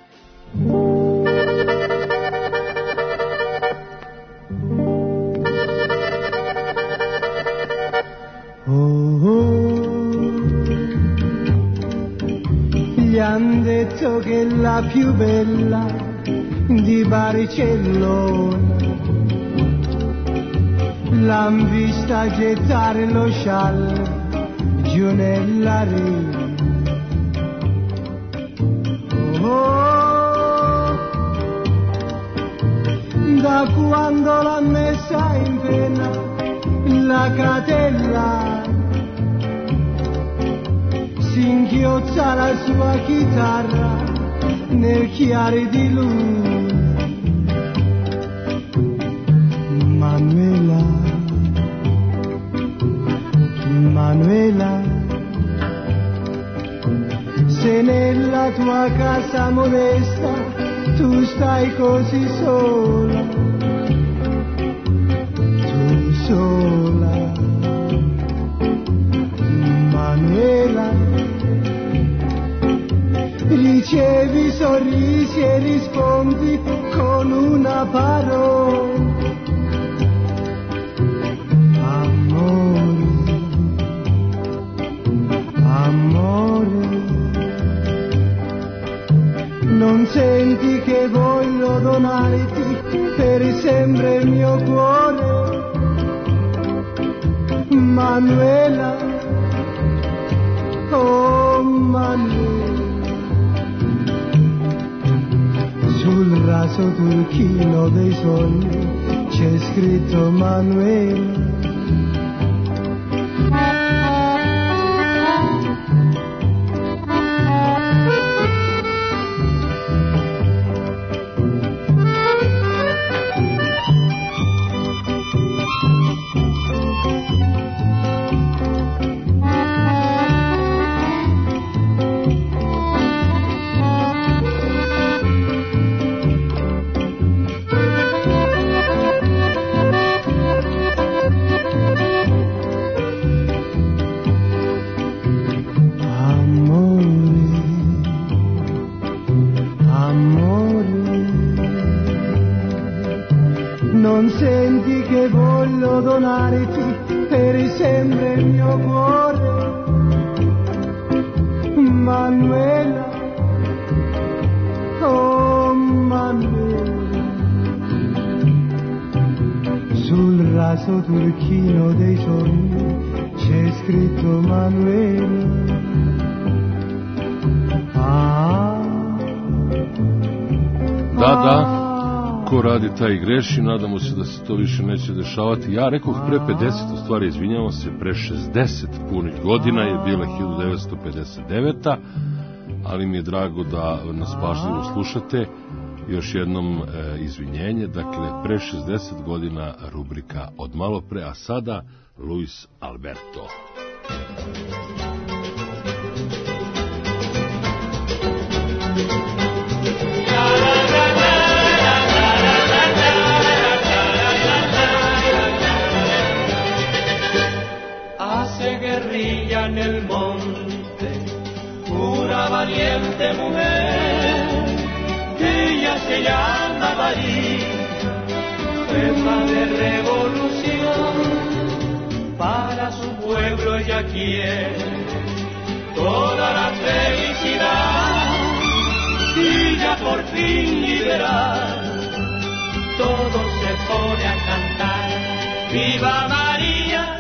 Gli han detto che la più bella di Barcellona l'han vista gettare lo scialle giù nella riva. Da quando l'ha messa in pena la catella si inchiozza la sua chitarra nel chiare di lui. Manuela, Manuela, se nella tua casa modesta tu stai così sola, tu sola, Manuela, ricevi sorrisi e rispondi con una parola. Amore, amore, non senti che voglio donarti per sempre il mio cuore, Manuela, oh Manuela. Sul raso turchino dei sogni c'è scritto Manuela. Non senti che voglio donarti per sempre il mio cuore, Manuela, oh Manuela. Sul raso turchino dei sogni c'è scritto Manuela. Da, ko radi taj i greši, nadamo se da se to više neće dešavati. Ja rekoh pre 50, u stvari izvinjavam se, pre 60 punih godina je bila 1959. Ali mi je drago da nas pažljivo slušate. Još jednom izvinjenje, dakle pre 60 godina rubrika od malo pre, a sada Luis Alberto. Nel monte una valiente mujer que ella se llama María, jefa de revolución. Para su pueblo ella quiere toda la felicidad y ya por fin liberar todo se pone a cantar. ¡Viva María!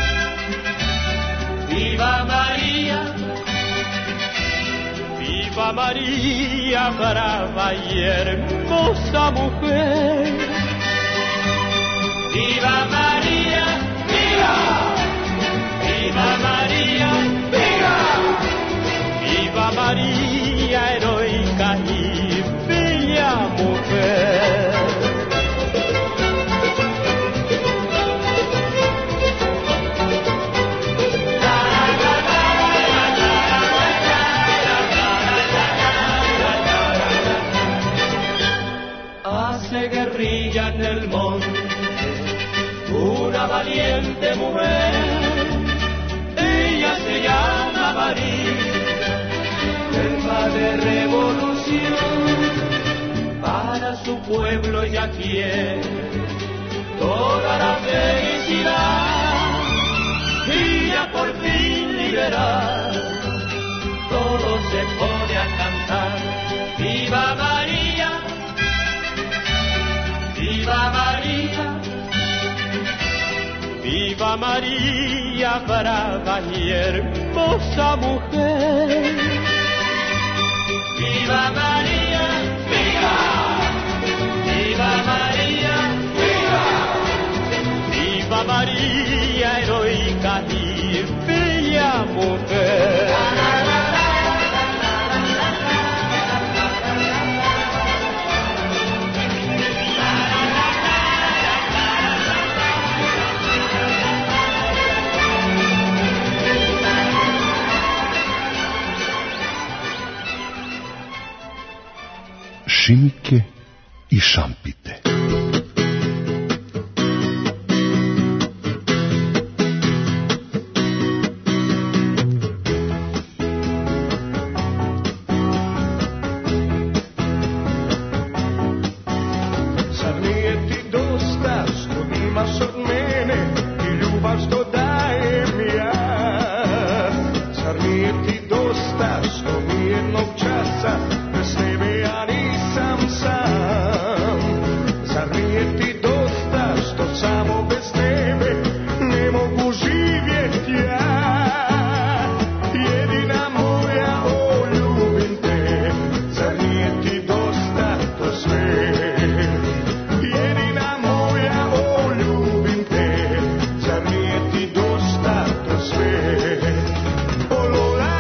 ¡Viva María! ¡Viva María, brava y hermosa mujer! ¡Viva María! ¡Viva! ¡Viva María! ¡Viva! ella en el monte, una valiente mujer, ella se llama María, jefa de revolución, para su pueblo ella quiere toda la felicidad, y ya por fin liberar, todo se pone a cantar, ¡viva María! ¡Viva María! ¡Viva María, brava y hermosa mujer! ¡Viva María! ¡Viva! ¡Viva María! ¡Viva! ¡Viva María, heroica y bella mujer! Šimike i šampite. Zar nije ti dosta što imaš od mene i ljubav što dajem ja? Zar nije ti dosta što nijednog časa bez tebe ja nisam sam? Zar nije ti dosta što samo bez tebe ne mogu živjeti ja? Jedina moja, o ljubim te, zar nije ti dosta to sve? Jedina moja, o ljubim te, zar nije ti dosta to sve? O Lola,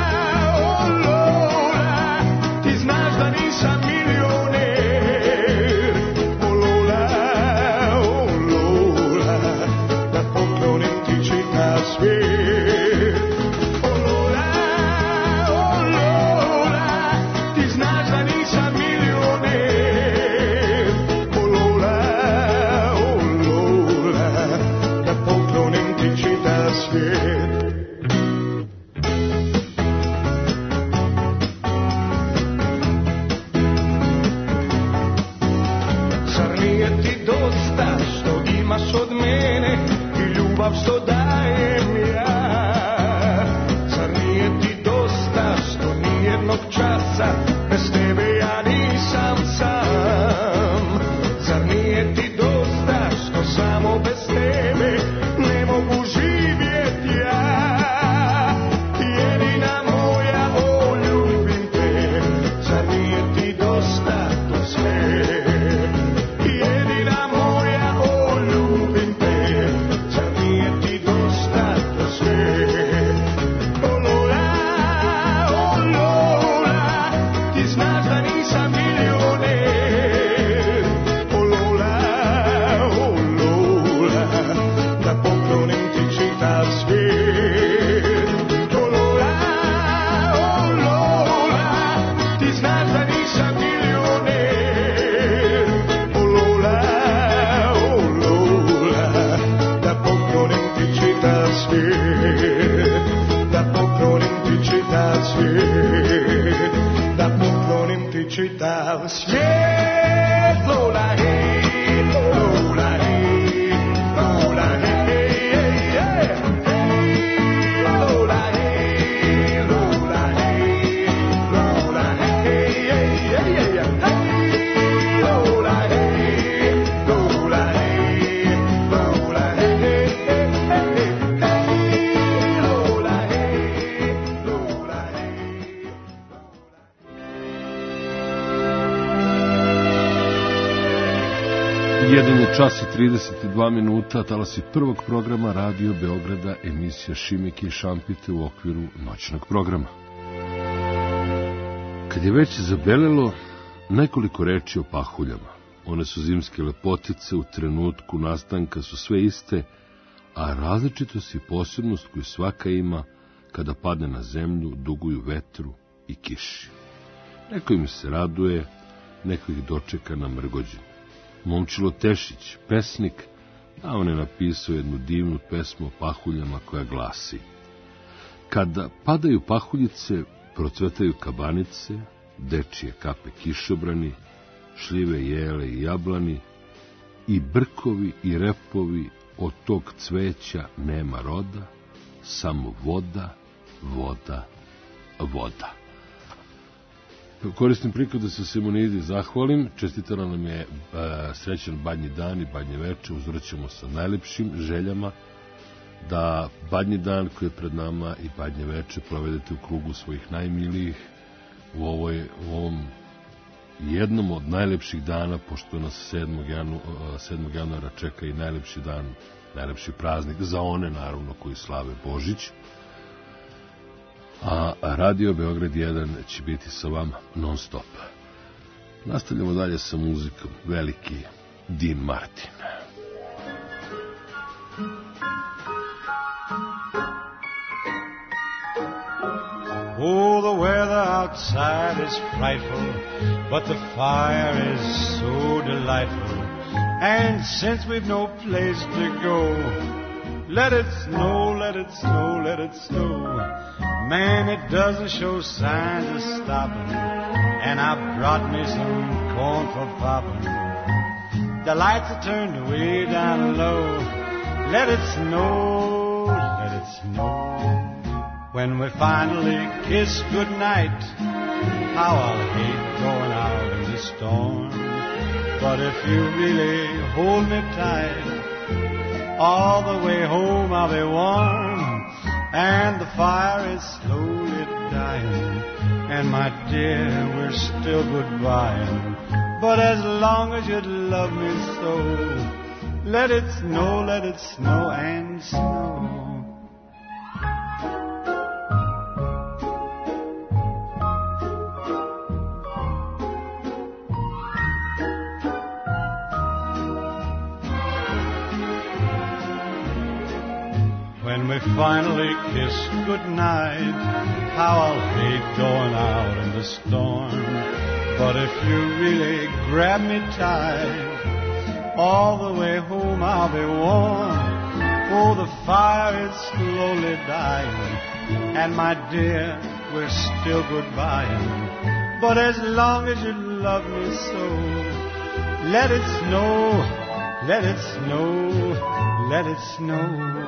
ti znaš da nisam milioner. O Lola, da poklonim ti čitav svijet. O Lola, ti znaš da nisam milioner. O Lola, da poklonim ti čitav svijet. Zar nije ti dosta što imaš od mene i ljubav što dajem ja? Zar nije ti dosta što nijednog časa bez tebe ja nisam sam? Zar nije ti dosta što samo bez tebe ne mogu živjeti ja? Jedina moja, o ljubim te, zar nije ti dosta to sve? Jedina moja, o ljubim te, zar nije ti dosta to sve? O Lola, ti znaš da nisam milioner. O Lola, da poklonim ti čitav svijet. O Lola, ti znaš da nisam milioner. O Lola, da poklonim ti čitav svijet. Da poklonim ti čitav svijet. Da poklonim ti čitav svijet. Lola, hej, Lola, hej, Lola, hej, hej, Lola, hej, Lola, hej, Lola, hej, hej, Lola, hej, Lola, hej, Lola, hej, Lola, Jedan je čas i 32 minuta, talasi prvog programa Radio Beograda, emisija Šimike i šampite u okviru noćnog programa. Kad je već zabelelo, nekoliko reči o pahuljama. One su zimske lepotice, u trenutku nastanka su sve iste, a različitost i posebnost koju svaka ima kada padne na zemlju duguju vetru i kiši. Neko im se raduje, neko ih dočeka na mrgođenju. Momčilo Tešić, pesnik, a on je napisao jednu divnu pesmu o pahuljama koja glasi: kada padaju pahuljice, procvetaju kabanice, dečije kape kišobrani, šljive, jele i jablani, i brkovi i repovi, od tog cveća nema roda, samo voda, voda, voda. Koristim priliku da se Simonidi zahvalim. Čestitala nam je srećan Badnji dan i Badnje veče. Uzvraćamo sa najlepšim željama da Badnji dan koji je pred nama i Badnje veče provedete u krugu svojih najmilijih u ovom jednom od najlepših dana, pošto nas 7. januara čeka i najlepši dan, najlepši praznik za one, naravno, koji slave Božić. A Radio Beograd 1 će biti sa vama non stop. Nastavljamo dalje sa muzikom. Veliki Dean Martin. Oh, the weather outside is frightful, but the fire is so delightful. And since we've no place to go, let it snow, let it snow, let it snow. Man, it doesn't show signs of stopping, and I brought me some corn for popping. The lights are turned way down low. Let it snow, let it snow. When we finally kiss goodnight, how I'll hate going out in the storm. But if you really hold me tight, all the way home I'll be warm. And the fire is slowly dying, and my dear, we're still goodbying. But as long as you love me so, let it snow and snow. When we finally kiss goodnight, how I'll hate going out in the storm. But if you really grab me tight, all the way home I'll be warm. Oh, the fire is slowly dying, and my dear, we're still goodbying. But as long as you love me so, let it snow, let it snow, let it snow.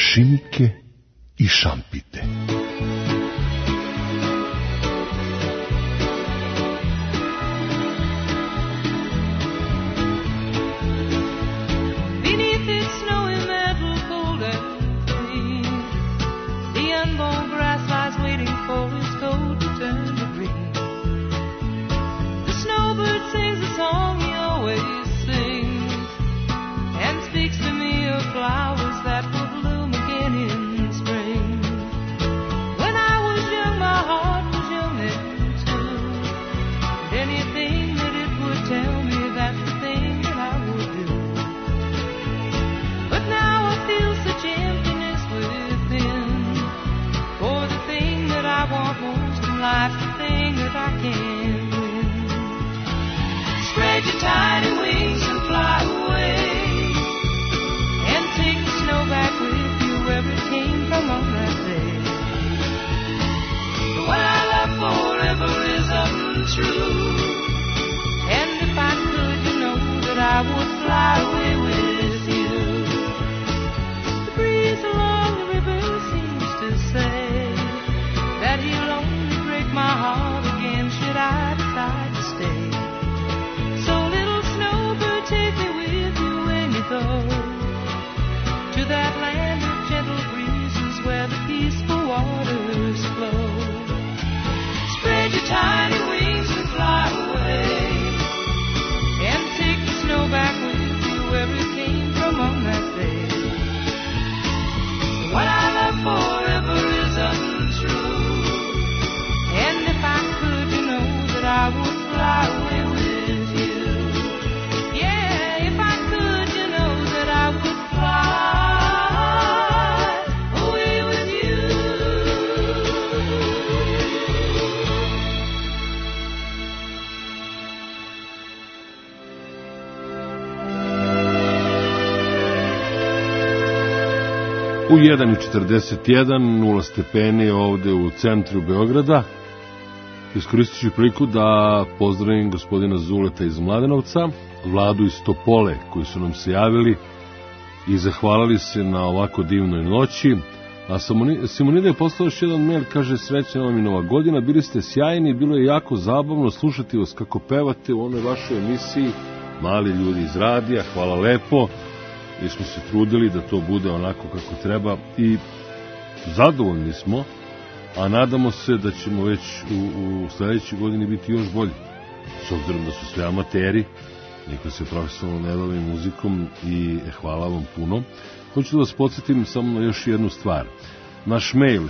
Šimike i Šampite. U 1:41, 0 stepeni ovde u centru Beograda. Iskoristit ću priliku da pozdravim gospodina Zuleta iz Mladenovca, Vladu iz Topole koji su nam se javili i zahvalili se na ovako divnoj noći. A Simonida je poslao još jedan mail, kaže: srećna vam i nova godina, bili ste sjajni, bilo je jako zabavno slušati vas kako pevate u onoj vašoj emisiji Mali ljudi iz radija, hvala lepo. I smo se trudili da to bude onako kako treba i zadovoljni smo, a nadamo se da ćemo već u sledećoj godini biti još bolji, s obzirom da su sve amateri, niko se profesionalno ne bavi muzikom i hvala vam puno. Hoću da vas podsjetim samo na još jednu stvar. Naš mail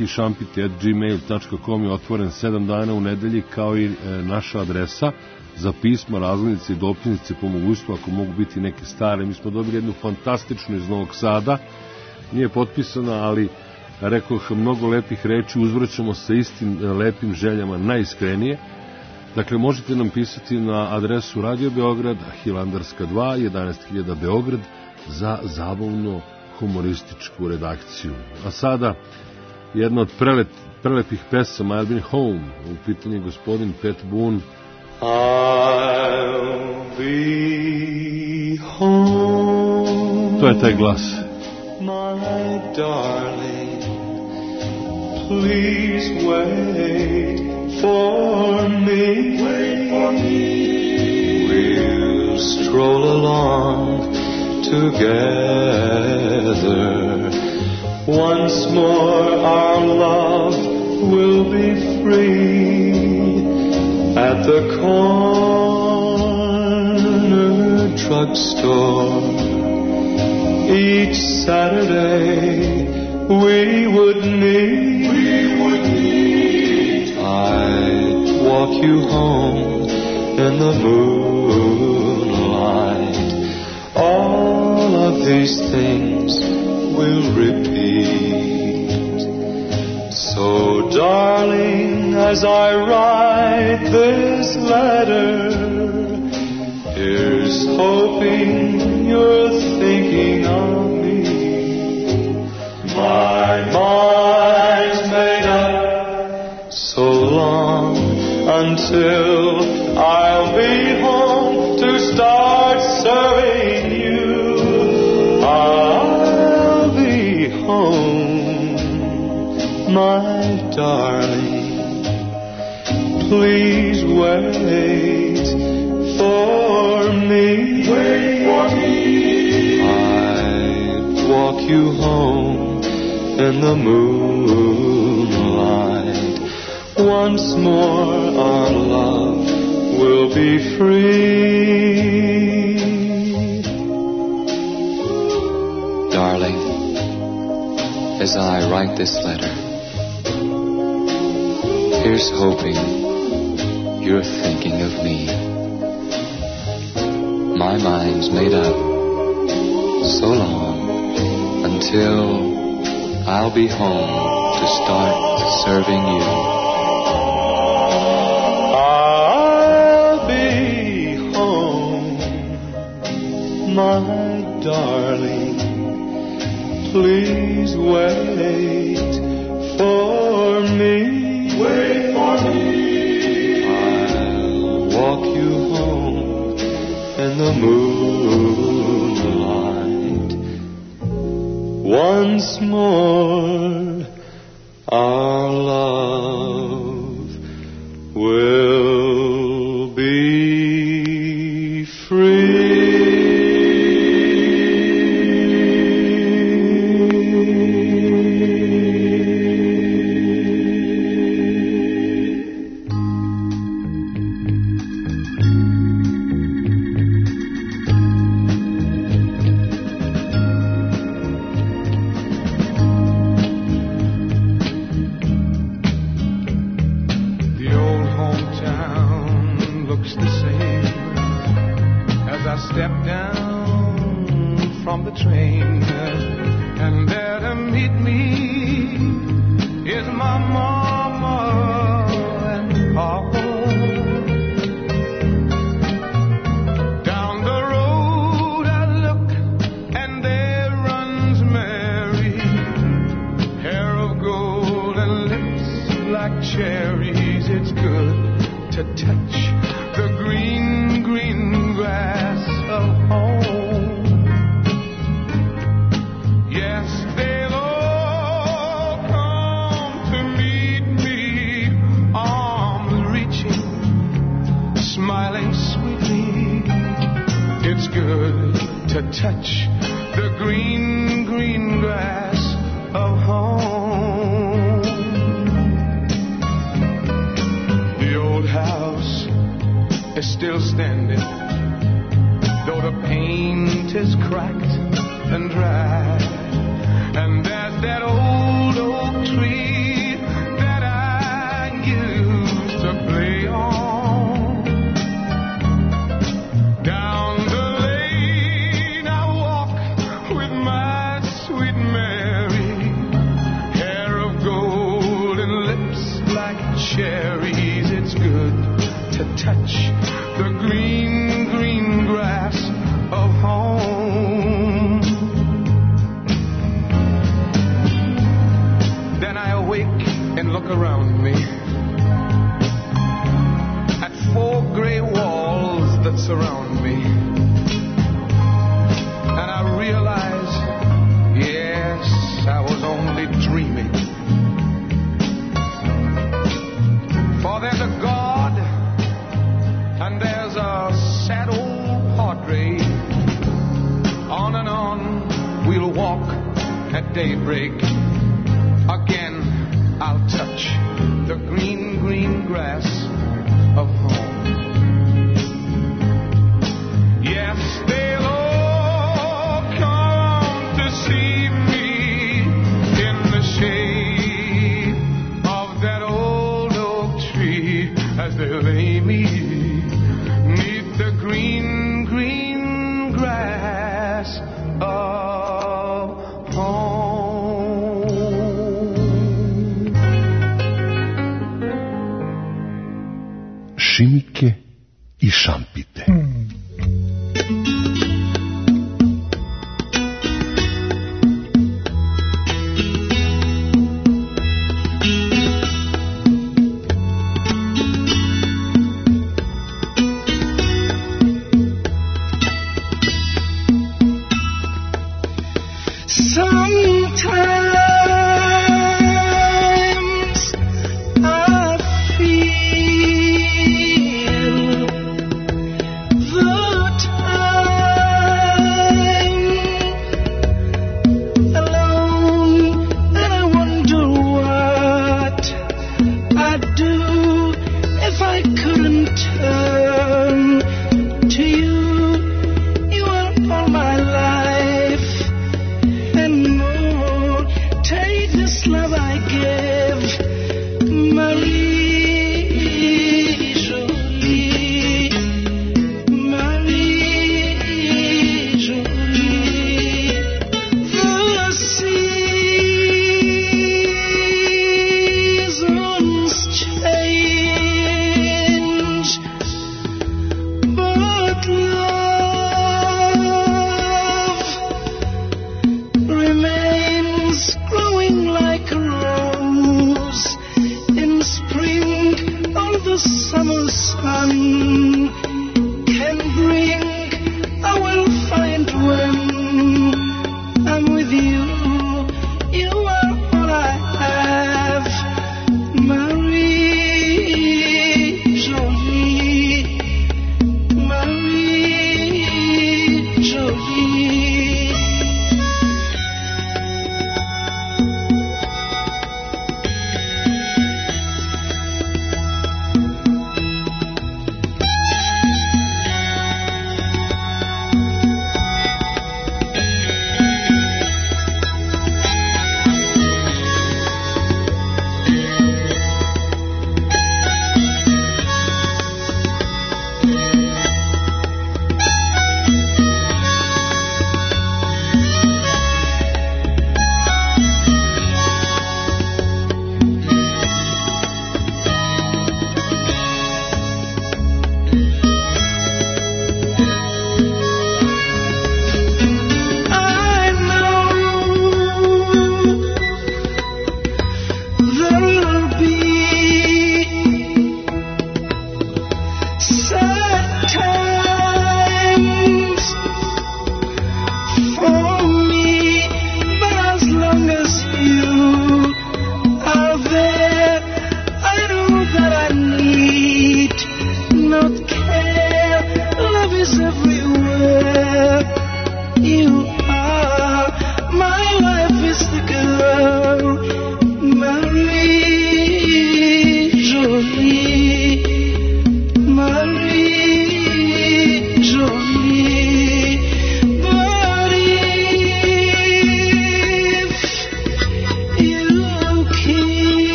šimikišampite@gmail.com je otvoren 7 dana u nedelji, kao i naša adresa za pisma, razglednice i dopisnice po mogućstvu, ako mogu biti neke stare. Mi smo dobili jednu fantastičnu iz Novog Sada, nije potpisana, ali rekoh mnogo lepih reči, uzvraćamo sa istim lepim željama najiskrenije. Dakle, možete nam pisati na adresu Radio Beograd, Hilandarska 2, 11.000 Beograd, za zabavno humorističku redakciju. A sada jedna od prelepih pesama, I'll be home, u pitanju gospodin Pat Boone. I'll be home. To je taj glas. My darling, please wait for me. Wait for me. We'll stroll along together. Once more our love will be free. At the corner drugstore, each Saturday we would meet. I'd walk you home in the moonlight. All of these things will repeat. So, darling, as I write this letter, here's hoping you're thinking of me. My mind's made up so long until I'll be home to start serving you. I'll be my darling, please wait for me. Wait for me. I'd walk you home in the moonlight. Once more our love will be free. Darling, as I write this letter, here's hoping you're thinking of me. My mind's made up so long until I'll be home to start serving you. I'll be home, my darling. Please wait for me. Wait for me. I'll walk you home in the moonlight. Once more, our love will be free. Šimike i šampite. Sometimes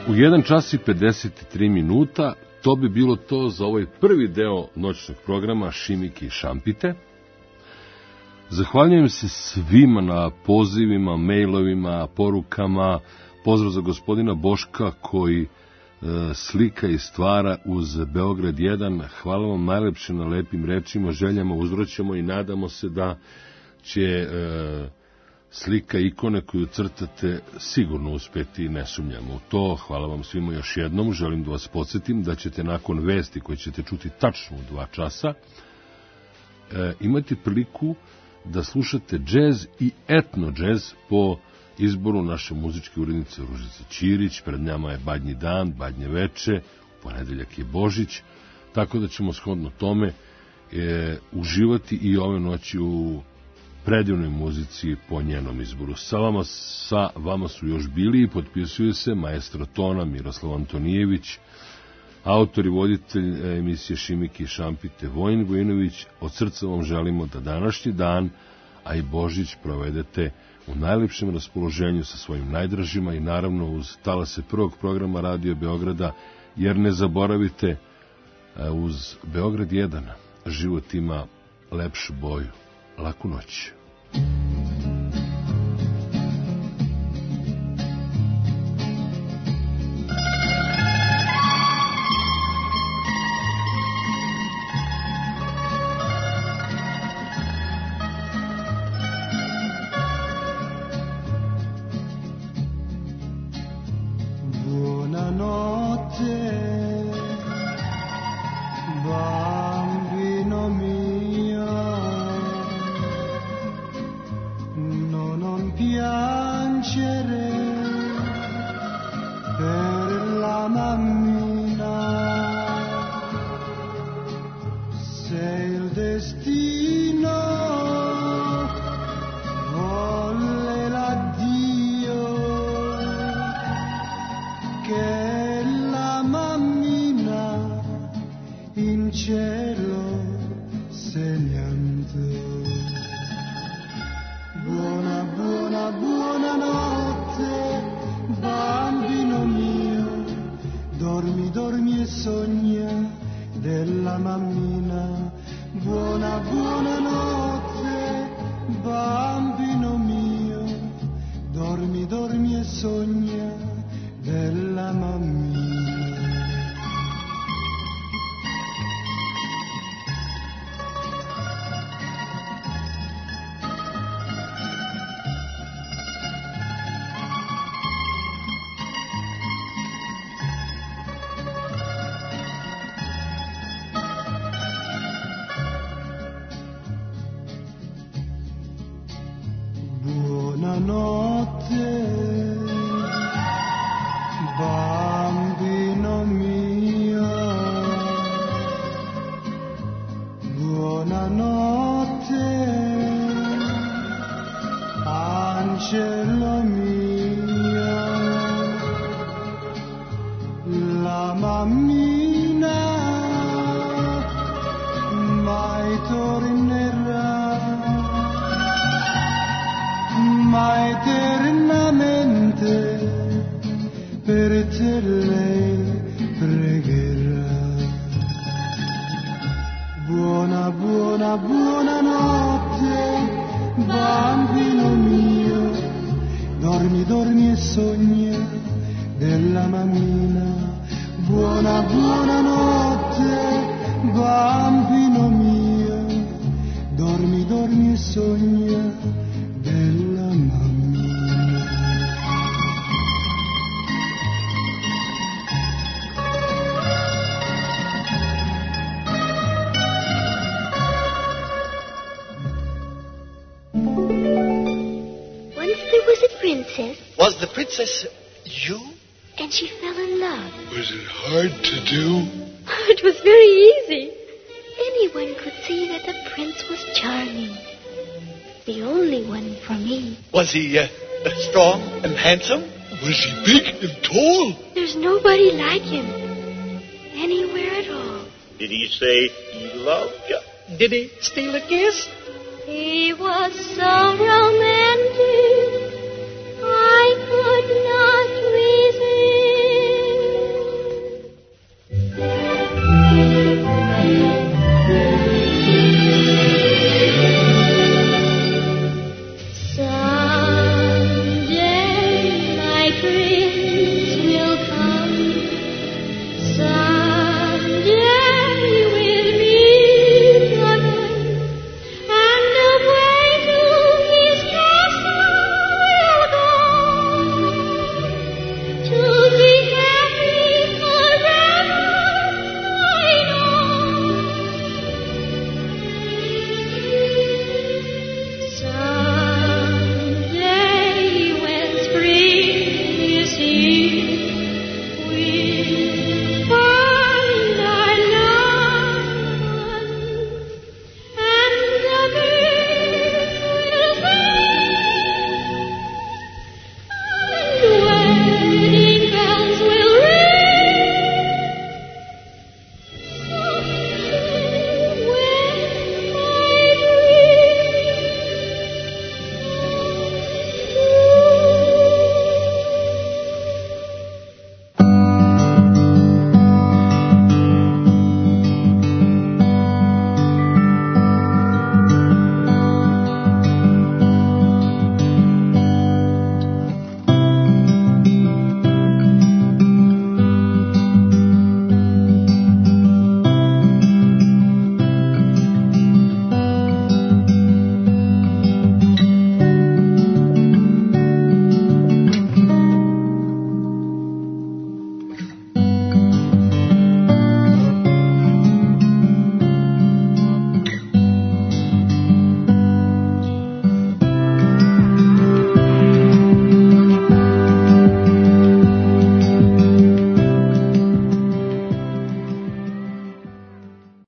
U 1 čas i 53 minuta to bi bilo to za ovaj prvi deo noćnog programa Šimike i Šampite. Zahvaljujem se svima na pozivima, mejlovima, porukama. Pozdrav za gospodina Boška koji slika i stvara uz Beograd 1. Hvala vam najlepše na lepim rečima, željama, uzvraćamo i nadamo se da će slika ikone koju crtate sigurno uspeti, ne sumnjamo u to. Hvala vam svima još jednom. Želim da vas podsjetim da ćete nakon vesti koje ćete čuti tačno u 2 časa imati priliku da slušate džez i etno džez po izboru naše muzičke urednice Ružice Ćirić. Pred nama je Badnji dan, Badnje veče, u ponedeljak je Božić, tako da ćemo shodno tome uživati i ove noći u predivnoj muzici po njenom izboru. Sa vama su još bili i potpisuju se maestro tona Miroslav Antonijević, autor i voditelj emisije Šimike i Šampite Vojin Vojinović. Od srca vam želimo da današnji dan, a i Božić provedete u najlepšem raspoloženju sa svojim najdražima i naravno uz talase prvog programa Radio Beograda, jer ne zaboravite, uz Beograd 1 život ima lepšu boju. Laku noć. Was the princess you? And she fell in love. Was it hard to do? It was very easy. Anyone could see that the prince was charming. The only one for me. Was he strong and handsome? Was he big and tall? There's nobody like him. Anywhere at all. Did he say he loved you? Did he steal a kiss? He was so romantic.